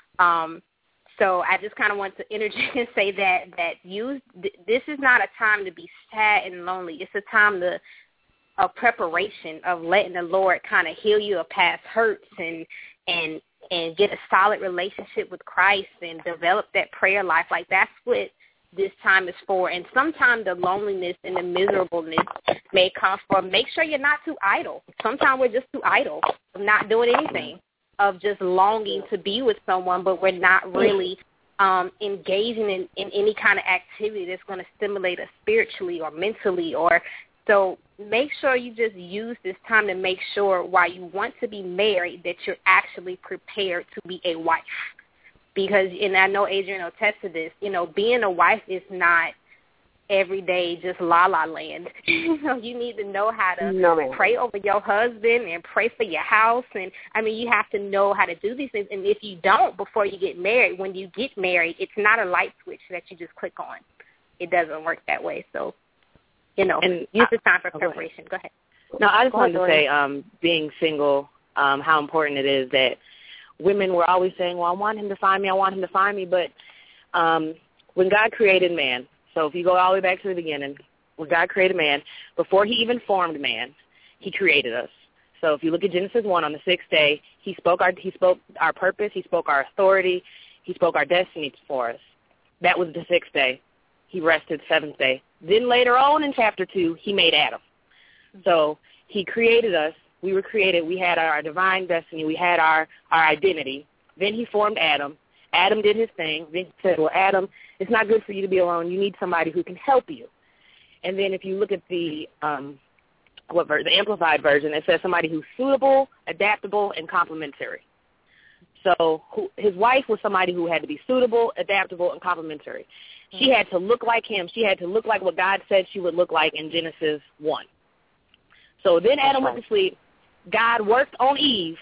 Um, so I just kind of want to interject and say that, that you, th- this is not a time to be sad and lonely. It's a time to, of preparation, of letting the Lord kind of heal you of past hurts and, and, and get a solid relationship with Christ and develop that prayer life. Like that's what this time is for. And sometimes the loneliness and the miserableness may come from, make sure you're not too idle. Sometimes we're just too idle of not doing anything, of just longing to be with someone, but we're not really um, engaging in, in any kind of activity that's going to stimulate us spiritually or mentally or So make sure you just use this time to make sure while you want to be married that you're actually prepared to be a wife. Because, and I know Adrian will attest to this, you know, being a wife is not every day just la-la land. You know, you need to know how to no, pray over your husband and pray for your house. And, I mean, you have to know how to do these things. And if you don't before you get married, when you get married, it's not a light switch that you just click on. It doesn't work that way. So, you know, and use the time for oh, preparation. Go ahead. Go ahead. No, I just Go wanted ahead, to say um, being single, um, how important it is that women were always saying, well, I want him to find me, I want him to find me. But um, when God created man, so if you go all the way back to the beginning, when God created man, before he even formed man, he created us. So if you look at Genesis one, on the sixth day, he spoke our he spoke our purpose, he spoke our authority, he spoke our destiny for us. That was the sixth day. He rested the seventh day. Then later on in chapter two, he made Adam. So he created us. We were created. We had our divine destiny. We had our, our identity. Then he formed Adam. Adam did his thing. Then he said, well, Adam, it's not good for you to be alone. You need somebody who can help you. And then if you look at the um, what ver- the Amplified version, it says somebody who's suitable, adaptable, and complementary. So who, his wife was somebody who had to be suitable, adaptable, and complementary. She had to look like him. She had to look like what God said she would look like in Genesis one. So then Adam went to sleep. God worked on Eve.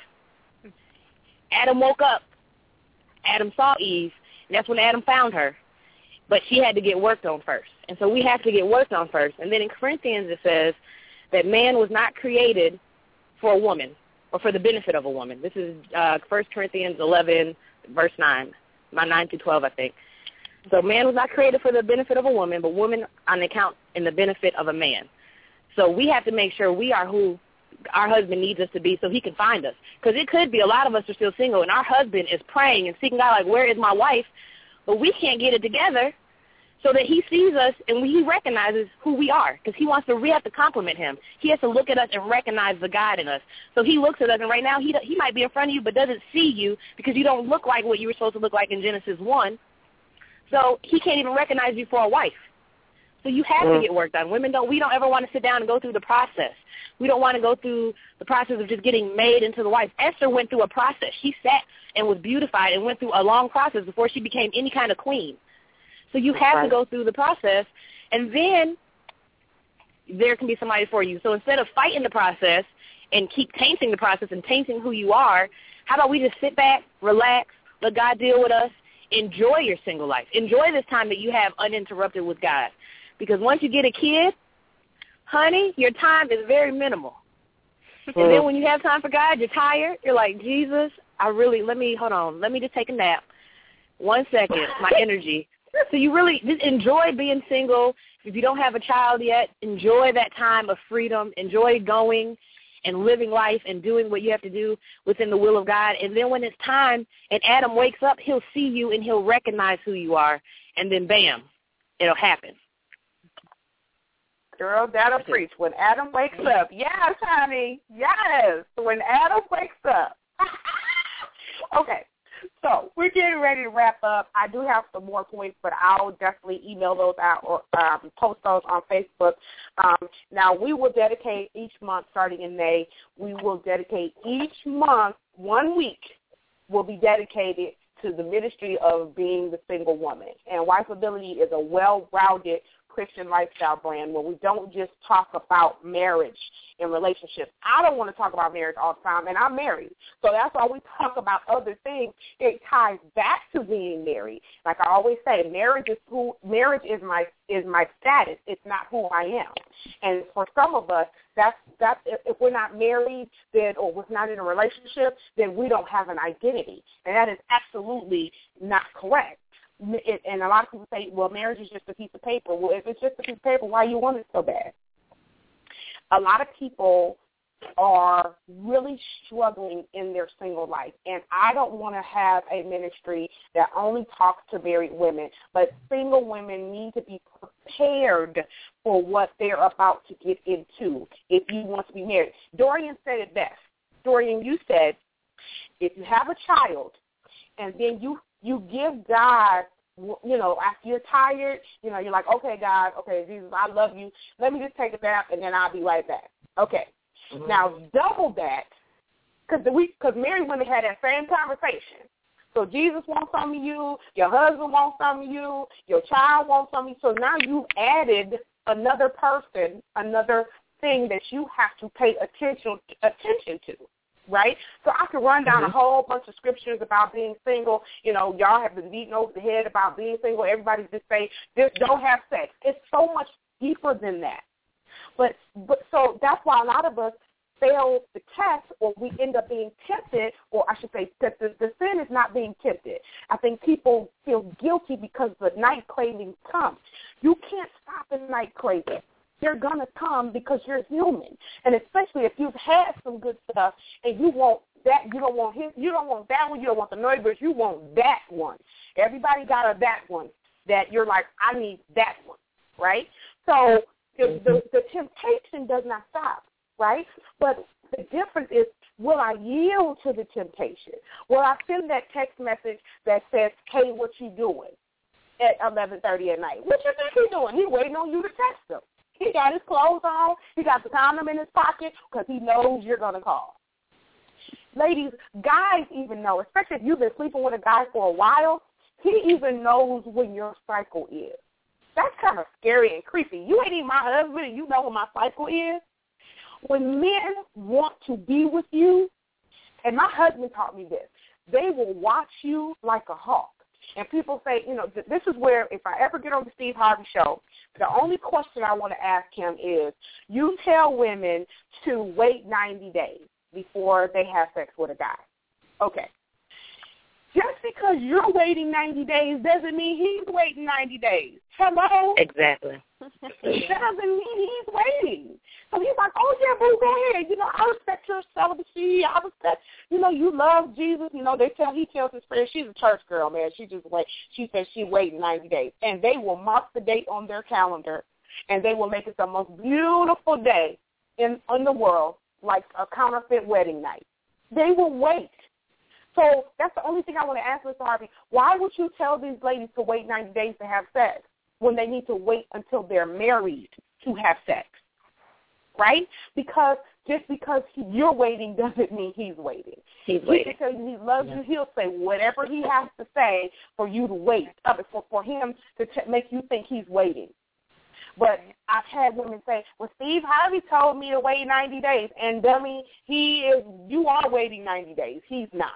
Adam woke up. Adam saw Eve, and that's when Adam found her. But she had to get worked on first. And so we have to get worked on first. And then in Corinthians it says that man was not created for a woman or for the benefit of a woman. This is uh, First Corinthians eleven, verse nine, my nine through twelve, I think. So man was not created for the benefit of a woman, but woman on account in the benefit of a man. So we have to make sure we are who our husband needs us to be so he can find us. Because it could be a lot of us are still single, and our husband is praying and seeking God, like, where is my wife? But we can't get it together so that he sees us and he recognizes who we are. Because he wants to, we have to compliment him. He has to look at us and recognize the God in us. So he looks at us, and right now he he might be in front of you but doesn't see you because you don't look like what you were supposed to look like in Genesis one. So he can't even recognize you for a wife. So you have mm. to get work done. Women don't, we don't ever want to sit down and go through the process. We don't want to go through the process of just getting made into the wife. Esther went through a process. She sat and was beautified and went through a long process before she became any kind of queen. So you have right. to go through the process, and then there can be somebody for you. So instead of fighting the process and keep tainting the process and tainting who you are, how about we just sit back, relax, let God deal with us, enjoy your single life. Enjoy this time that you have uninterrupted with God. Because once you get a kid, honey, your time is very minimal. Mm-hmm. And then when you have time for God, you're tired. You're like, Jesus, I really, let me, hold on, let me just take a nap. One second, my energy. So you really just enjoy being single. If you don't have a child yet, enjoy that time of freedom. Enjoy going and living life and doing what you have to do within the will of God. And then when it's time and Adam wakes up, he'll see you and he'll recognize who you are. And then, bam, it'll happen. Girl, that'll preach. When Adam wakes up. Yes, honey. Yes. When Adam wakes up. Okay. So we're getting ready to wrap up. I do have some more points, but I'll definitely email those out or um, post those on Facebook. Um, now, we will dedicate each month, starting in May, we will dedicate each month, one week will be dedicated to the ministry of being the single woman. And Wifeability is a well-rounded Christian lifestyle brand where we don't just talk about marriage and relationships. I don't want to talk about marriage all the time, and I'm married. So that's why we talk about other things. It ties back to being married. Like I always say, marriage is who marriage is my is my status. It's not who I am. And for some of us, that's that's if we're not married, then or we're not in a relationship, then we don't have an identity, and that is absolutely not correct. It, and a lot of people say, well, marriage is just a piece of paper. Well, if it's just a piece of paper, why you want it so bad? A lot of people are really struggling in their single life, and I don't want to have a ministry that only talks to married women, but single women need to be prepared for what they're about to get into if you want to be married. Dorian said it best. Dorian, you said, if you have a child and then you You give God you know, after you're tired, you know, you're like, okay, God, okay, Jesus, I love you. Let me just take a nap, and then I'll be right back. Okay. Mm-hmm. Now, double that, because we, because married women had that same conversation. So Jesus wants some of you, your husband wants some of you, your child wants some of you. So now you've added another person, another thing that you have to pay attention attention to. Right? So I could run down mm-hmm. a whole bunch of scriptures about being single. You know, y'all have been beaten over the head about being single. Everybody just say, just don't have sex. It's so much deeper than that. But but so that's why a lot of us fail the test, or we end up being tempted, or I should say that the, the sin is not being tempted. I think people feel guilty because the night cravings come. You can't stop the night craving. They're going to come because you're human. And especially if you've had some good stuff and you want that, you don't want his, you don't want that one, you don't want the noise, but you want that one. Everybody got a that one that you're like, I need that one, right? So the, the, the temptation does not stop, right? But the difference is, will I yield to the temptation? Will I send that text message that says, hey, what you doing at eleven thirty at night? What you think he's doing? He's waiting on you to text him. He got his clothes on. He got the condom in his pocket because he knows you're going to call. Ladies, guys even know, especially if you've been sleeping with a guy for a while, he even knows when your cycle is. That's kind of scary and creepy. You ain't even my husband and you know when my cycle is. When men want to be with you, and my husband taught me this, they will watch you like a hawk. And people say, you know, this is where if I ever get on the Steve Harvey show, the only question I want to ask him is, you tell women to wait ninety days before they have sex with a guy. Okay. Just because you're waiting ninety days doesn't mean he's waiting ninety days. Hello? Exactly. It doesn't mean he's waiting. So he's like, oh, yeah, boo, go ahead. You know, I respect your celibacy. I respect, you know, you love Jesus. You know, they tell he tells his friends, she's a church girl, man. She just wait. She says she waiting ninety days. And they will mark the date on their calendar, and they will make it the most beautiful day in, in the world, like a counterfeit wedding night. They will wait. So that's the only thing I want to ask, Mister Harvey. Why would you tell these ladies to wait ninety days to have sex when they need to wait until they're married to have sex? Right? Because just because he, you're waiting doesn't mean he's waiting. He's waiting. Because he loves yeah. you, he'll say whatever he has to say for you to wait, uh, for, for him to t- make you think he's waiting. But I've had women say, well, Steve Harvey told me to wait ninety days. And, dummy, he is. You are waiting ninety days. He's not.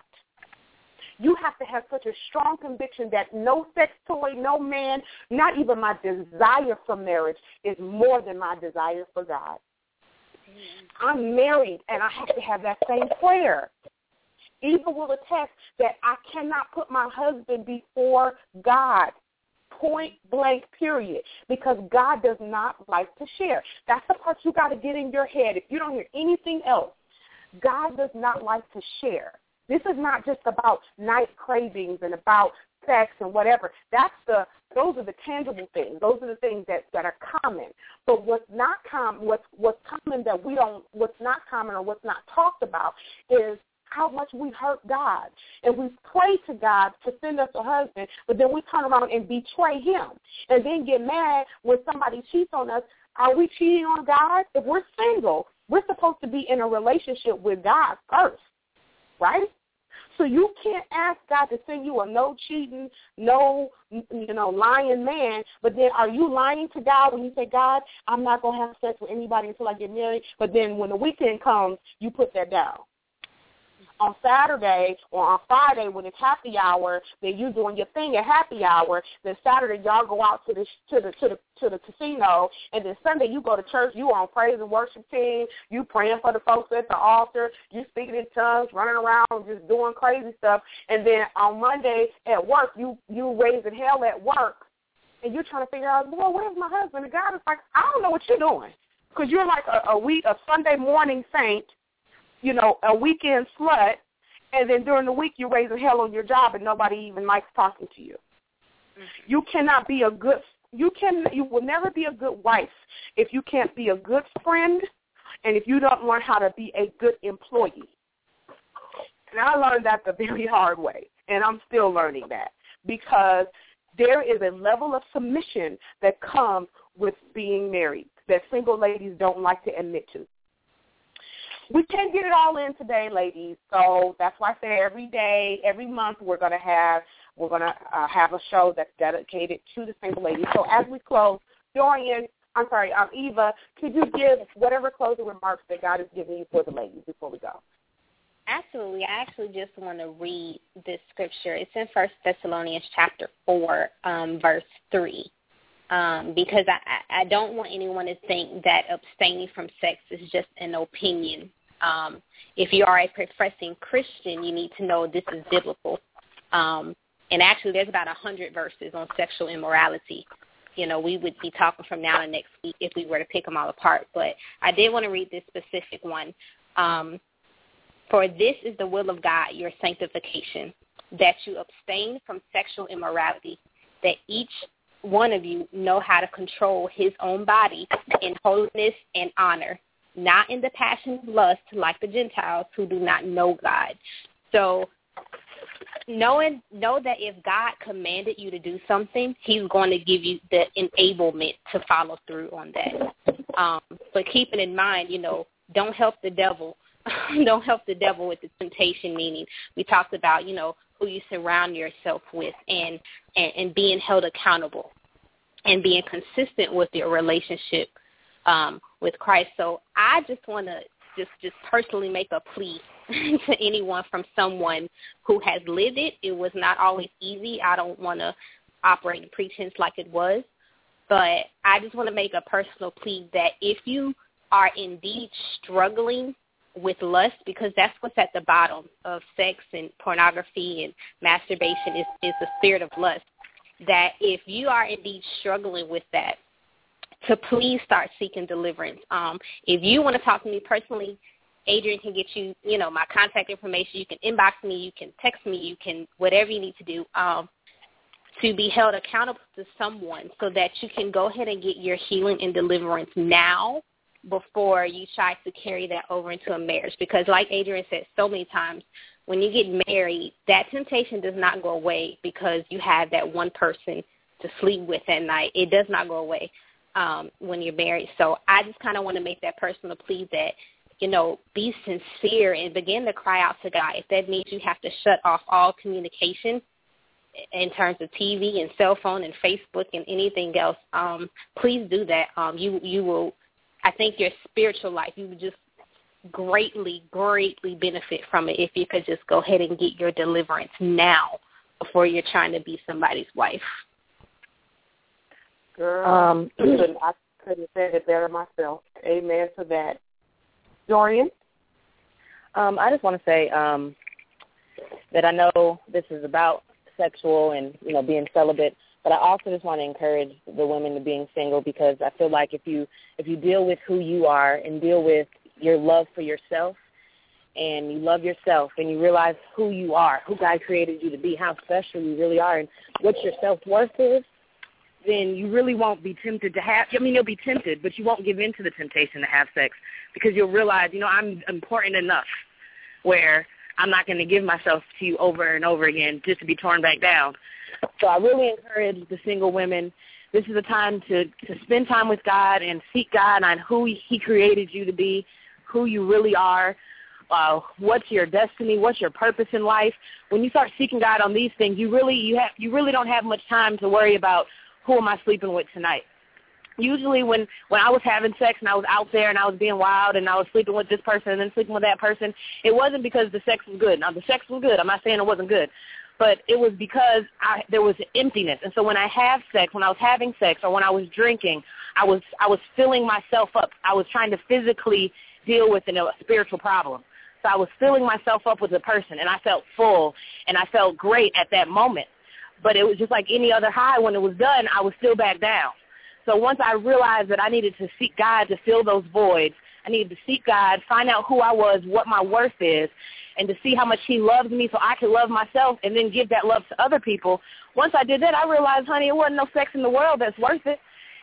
You have to have such a strong conviction that no sex toy, no man, not even my desire for marriage is more than my desire for God. I'm married, and I have to have that same prayer. Eva will attest that I cannot put my husband before God, point blank, period, because God does not like to share. That's the part you got to get in your head. If you don't hear anything else, God does not like to share. This is not just about night cravings and about sex and whatever. That's the those are the tangible things. Those are the things that, that are common. But what's not common, what's what's common that we don't, what's not common or what's not talked about is how much we hurt God. And we pray to God to send us a husband, but then we turn around and betray him and then get mad when somebody cheats on us. Are we cheating on God? If we're single, we're supposed to be in a relationship with God first, right? So you can't ask God to send you a no cheating, no, you know, lying man, but then are you lying to God when you say, God, I'm not going to have sex with anybody until I get married, but then when the weekend comes, you put that down? On Saturday or on Friday when it's happy hour, then you doing your thing at happy hour. Then Saturday y'all go out to the to the to the to the casino, and then Sunday you go to church. You on praise and worship team. You praying for the folks at the altar. You speaking in tongues, running around, just doing crazy stuff. And then on Monday at work, you you raising hell at work, and you're trying to figure out, boy, where's my husband? And God is like, I don't know what you're doing, because you're like a, a week a Sunday morning saint, you know, a weekend slut, and then during the week you're raising hell on your job and nobody even likes talking to you. Mm-hmm. You cannot be a good, you can, you will never be a good wife if you can't be a good friend and if you don't learn how to be a good employee. And I learned that the very hard way, and I'm still learning that, because there is a level of submission that comes with being married that single ladies don't like to admit to. We can't get it all in today, ladies, so that's why I say every day, every month we're going to have we're going to uh, have a show that's dedicated to the single ladies. So as we close, Dorian, I'm sorry, um, Eva, could you give whatever closing remarks that God has given you for the ladies before we go? Absolutely. I actually just want to read this scripture. It's in First Thessalonians chapter four, um, verse three, um, because I, I don't want anyone to think that abstaining from sex is just an opinion. Um, if you are a professing Christian, you need to know this is biblical. Um, and actually, there's about one hundred verses on sexual immorality. You know, we would be talking from now to next week if we were to pick them all apart. But I did want to read this specific one. Um, For this is the will of God, your sanctification, that you abstain from sexual immorality, that each one of you know how to control his own body in holiness and honor, not in the passion of lust like the Gentiles who do not know God. So knowing, know that if God commanded you to do something, he's going to give you the enablement to follow through on that. Um, but keeping in mind, you know, don't help the devil. Don't help the devil with the temptation, meaning we talked about, you know, who you surround yourself with and, and, and being held accountable and being consistent with your relationship um, with Christ. So I just want to just, just personally make a plea to anyone from someone who has lived it. It was not always easy. I don't want to operate in pretense like it was, but I just want to make a personal plea that if you are indeed struggling with lust, because that's what's at the bottom of sex and pornography and masturbation is, is the spirit of lust, that if you are indeed struggling with that, to please start seeking deliverance. Um, if you want to talk to me personally, Adrian can get you, you know, my contact information. You can inbox me. You can text me. You can, whatever you need to do um, to be held accountable to someone so that you can go ahead and get your healing and deliverance now before you try to carry that over into a marriage. Because like Adrian said so many times, when you get married, that temptation does not go away because you have that one person to sleep with at night. It does not go away um, when you're married. So I just kind of want to make that personal plea that, you know, be sincere and begin to cry out to God. If that means you have to shut off all communication in terms of T V and cell phone and Facebook and anything else, um, please do that. Um, you you will, I think your spiritual life, you would just greatly, greatly benefit from it if you could just go ahead and get your deliverance now before you're trying to be somebody's wife. Girl, um, I couldn't have said it better myself. Amen to that. Dorian? Um, I just want to say um, that I know this is about sexual and, you know, being celibate, but I also just want to encourage the women to being single, because I feel like if you if you deal with who you are and deal with your love for yourself and you love yourself and you realize who you are, who God created you to be, how special you really are and what your self-worth is, then you really won't be tempted to have, I mean, you'll be tempted, but you won't give in to the temptation to have sex because you'll realize, you know, I'm important enough where I'm not going to give myself to you over and over again just to be torn back down. So I really encourage the single women, this is a time to, to spend time with God and seek God on who he created you to be, who you really are, uh, what's your destiny, what's your purpose in life. When you start seeking God on these things, you really you have you really don't have much time to worry about who am I sleeping with tonight. Usually when, when I was having sex and I was out there and I was being wild and I was sleeping with this person and then sleeping with that person, it wasn't because the sex was good. Now, the sex was good. I'm not saying it wasn't good. But it was because I, there was emptiness. And so when I have sex, when I was having sex or when I was drinking, I was I was filling myself up. I was trying to physically deal with a spiritual problem. So I was filling myself up with a person, and I felt full, and I felt great at that moment. But it was just like any other high. When it was done, I was still back down. So once I realized that I needed to seek God to fill those voids, I needed to seek God, find out who I was, what my worth is, and to see how much he loves me so I could love myself and then give that love to other people. Once I did that, I realized, honey, it wasn't no sex in the world that's worth it.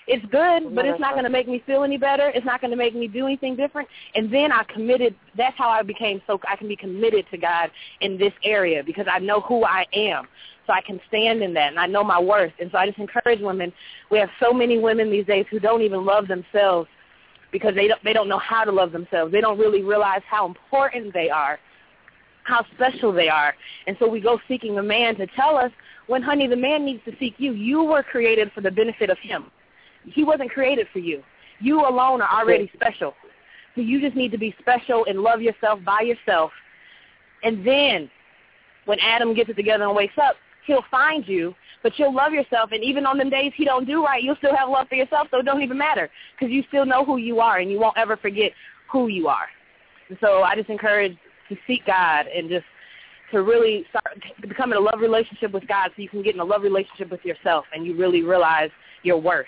It's good, but it's not going to make me feel any better. It's not going to make me do anything different. And then I committed. That's how I became so I can be committed to God in this area because I know who I am. So I can stand in that, and I know my worth. And so I just encourage women. We have so many women these days who don't even love themselves because they don't, they don't know how to love themselves. They don't really realize how important they are, how special they are. And so we go seeking a man to tell us, when, honey, the man needs to seek you. You were created for the benefit of him. He wasn't created for you. You alone are already special. So you just need to be special and love yourself by yourself. And then when Adam gets it together and wakes up, he'll find you, but you'll love yourself. And even on the days he don't do right, you'll still have love for yourself, so it don't even matter because you still know who you are and you won't ever forget who you are. And so I just encourage to seek God and just to really start becoming a love relationship with God so you can get in a love relationship with yourself and you really realize your worth.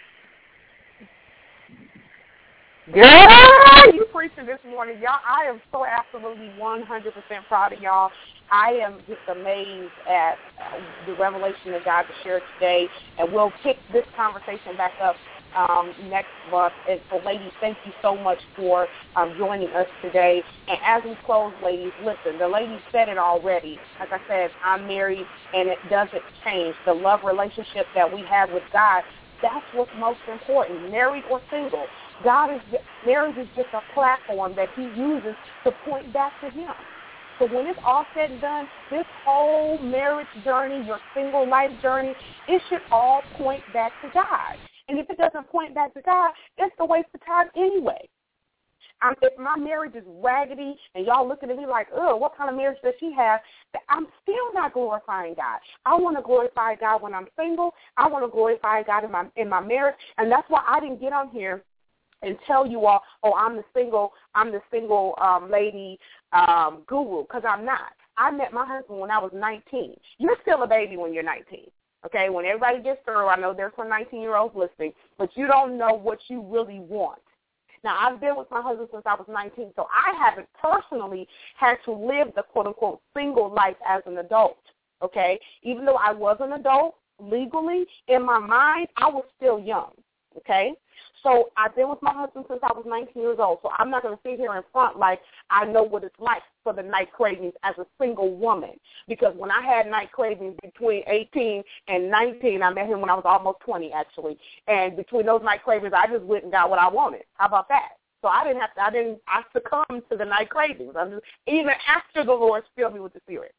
Girl, you preaching this morning. Y'all, I am so absolutely one hundred percent proud of y'all. I am just amazed at uh, the revelation that God has shared today, and we'll pick this conversation back up um, next month. And so, ladies, thank you so much for um, joining us today. And as we close, ladies, listen, the ladies said it already. Like I said, I'm married, and it doesn't change. The love relationship that we have with God, that's what's most important, married or single. God is marriage is just a platform that he uses to point back to him. So when it's all said and done, this whole marriage journey, your single life journey, it should all point back to God. And if it doesn't point back to God, it's a waste of time anyway. I'm, if my marriage is raggedy and y'all looking at me like, oh, what kind of marriage does she have? I'm still not glorifying God. I want to glorify God when I'm single. I want to glorify God in my in my marriage. And that's why I didn't get on here and tell you all, oh, I'm the single, I'm the single um, lady um, guru, because I'm not. I met my husband when I was nineteen. You're still a baby when you're nineteen, okay? When everybody gets through, I know there's some nineteen-year-olds listening, but you don't know what you really want. Now, I've been with my husband since I was nineteen, so I haven't personally had to live the quote-unquote single life as an adult, okay? Even though I was an adult legally, in my mind, I was still young, okay? So I've been with my husband since I was nineteen years old, so I'm not going to sit here in front like I know what it's like for the night cravings as a single woman, because when I had night cravings between eighteen and nineteen, I met him when I was almost twenty, actually, and between those night cravings, I just went and got what I wanted. How about that? So I didn't have to, I didn't, I succumbed to the night cravings. I'm just, even after the Lord filled me with the Spirit.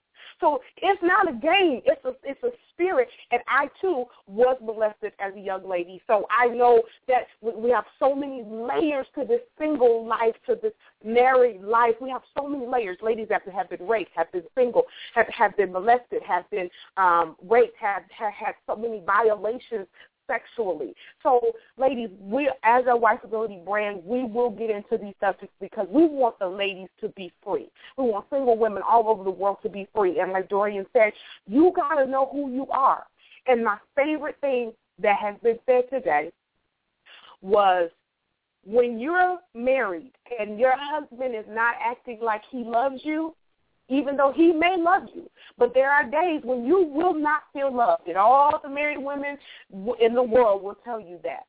So it's not a game. It's a it's a spirit. And I, too, was molested as a young lady. So I know that we have so many layers to this single life, to this married life. We have so many layers. Ladies that have been raped, have been single, have, have been molested, have been um, raped, have, have had so many violations sexually. So, ladies, we, as a Wifeability brand, we will get into these subjects because we want the ladies to be free. We want single women all over the world to be free. And like Dorian said, you got to know who you are. And my favorite thing that has been said today was, when you're married and your husband is not acting like he loves you, even though he may love you, but there are days when you will not feel loved, and all the married women in the world will tell you that.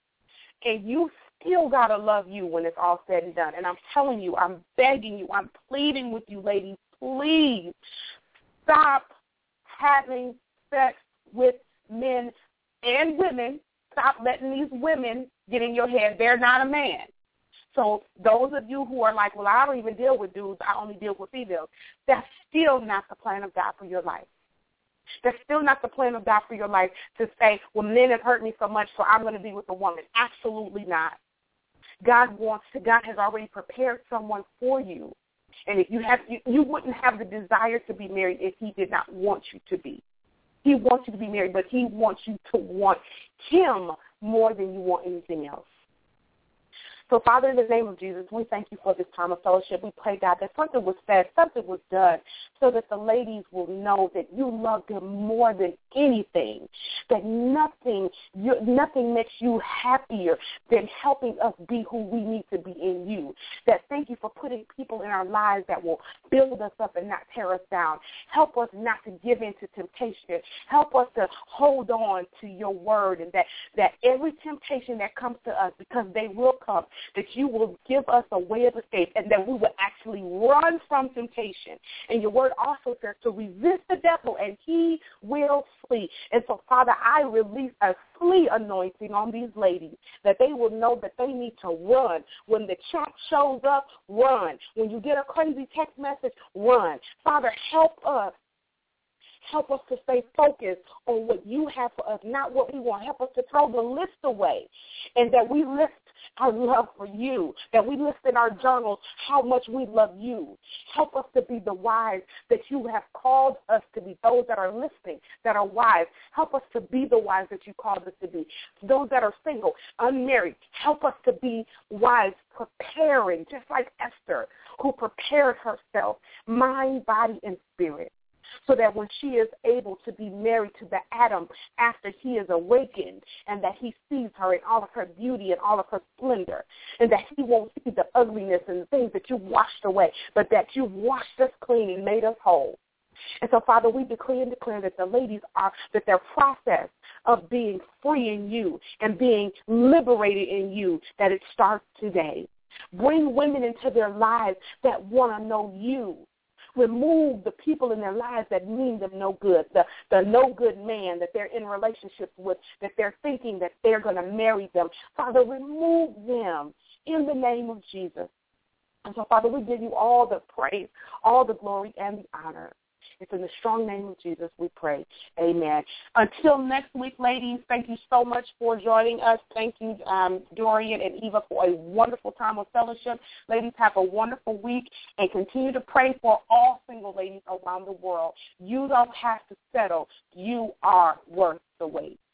And you still got to love you when it's all said and done. And I'm telling you, I'm begging you, I'm pleading with you, ladies, please stop having sex with men and women. Stop letting these women get in your head. They're not a man. So those of you who are like, well, I don't even deal with dudes, I only deal with females, that's still not the plan of God for your life. That's still not the plan of God for your life to say, well, men have hurt me so much, so I'm going to be with a woman. Absolutely not. God wants to, God has already prepared someone for you. And if you have, you, you wouldn't have the desire to be married if he did not want you to be. He wants you to be married, but he wants you to want him more than you want anything else. So, Father, in the name of Jesus, we thank you for this time of fellowship. We pray, God, that something was said, something was done, so that the ladies will know that you love them more than anything, that nothing you, nothing makes you happier than helping us be who we need to be in you. That thank you for putting people in our lives that will build us up and not tear us down. Help us not to give in to temptation. Help us to hold on to your word, and that, that every temptation that comes to us, because they will come, that you will give us a way of escape, and that we will actually run from temptation. And your word also says to resist the devil, and he will flee. And so, Father, I release a flee anointing on these ladies, that they will know that they need to run. When the chump shows up, run. When you get a crazy text message, run. Father, help us. Help us to stay focused on what you have for us, not what we want. Help us to throw the list away, and that we list our love for you, that we list in our journals how much we love you. Help us to be the wives that you have called us to be, those that are listening, that are wives. Help us to be the wives that you called us to be. Those that are single, unmarried, help us to be wives preparing, just like Esther, who prepared herself, mind, body, and spirit, so that when she is able to be married to the Adam after he is awakened, and that he sees her in all of her beauty and all of her splendor, and that he won't see the ugliness and the things that you washed away, but that you washed us clean and made us whole. And so, Father, we decree and declare that the ladies are, that their process of being free in you and being liberated in you, that it starts today. Bring women into their lives that want to know you. Remove the people in their lives that mean them no good, the, the no good man that they're in relationships with, that they're thinking that they're going to marry them. Father, remove them in the name of Jesus. And so, Father, we give you all the praise, all the glory, and the honor. It's in the strong name of Jesus we pray. Amen. Until next week, ladies, thank you so much for joining us. Thank you, um, Dorian and Eva, for a wonderful time of fellowship. Ladies, have a wonderful week, and continue to pray for all single ladies around the world. You don't have to settle. You are worth the wait.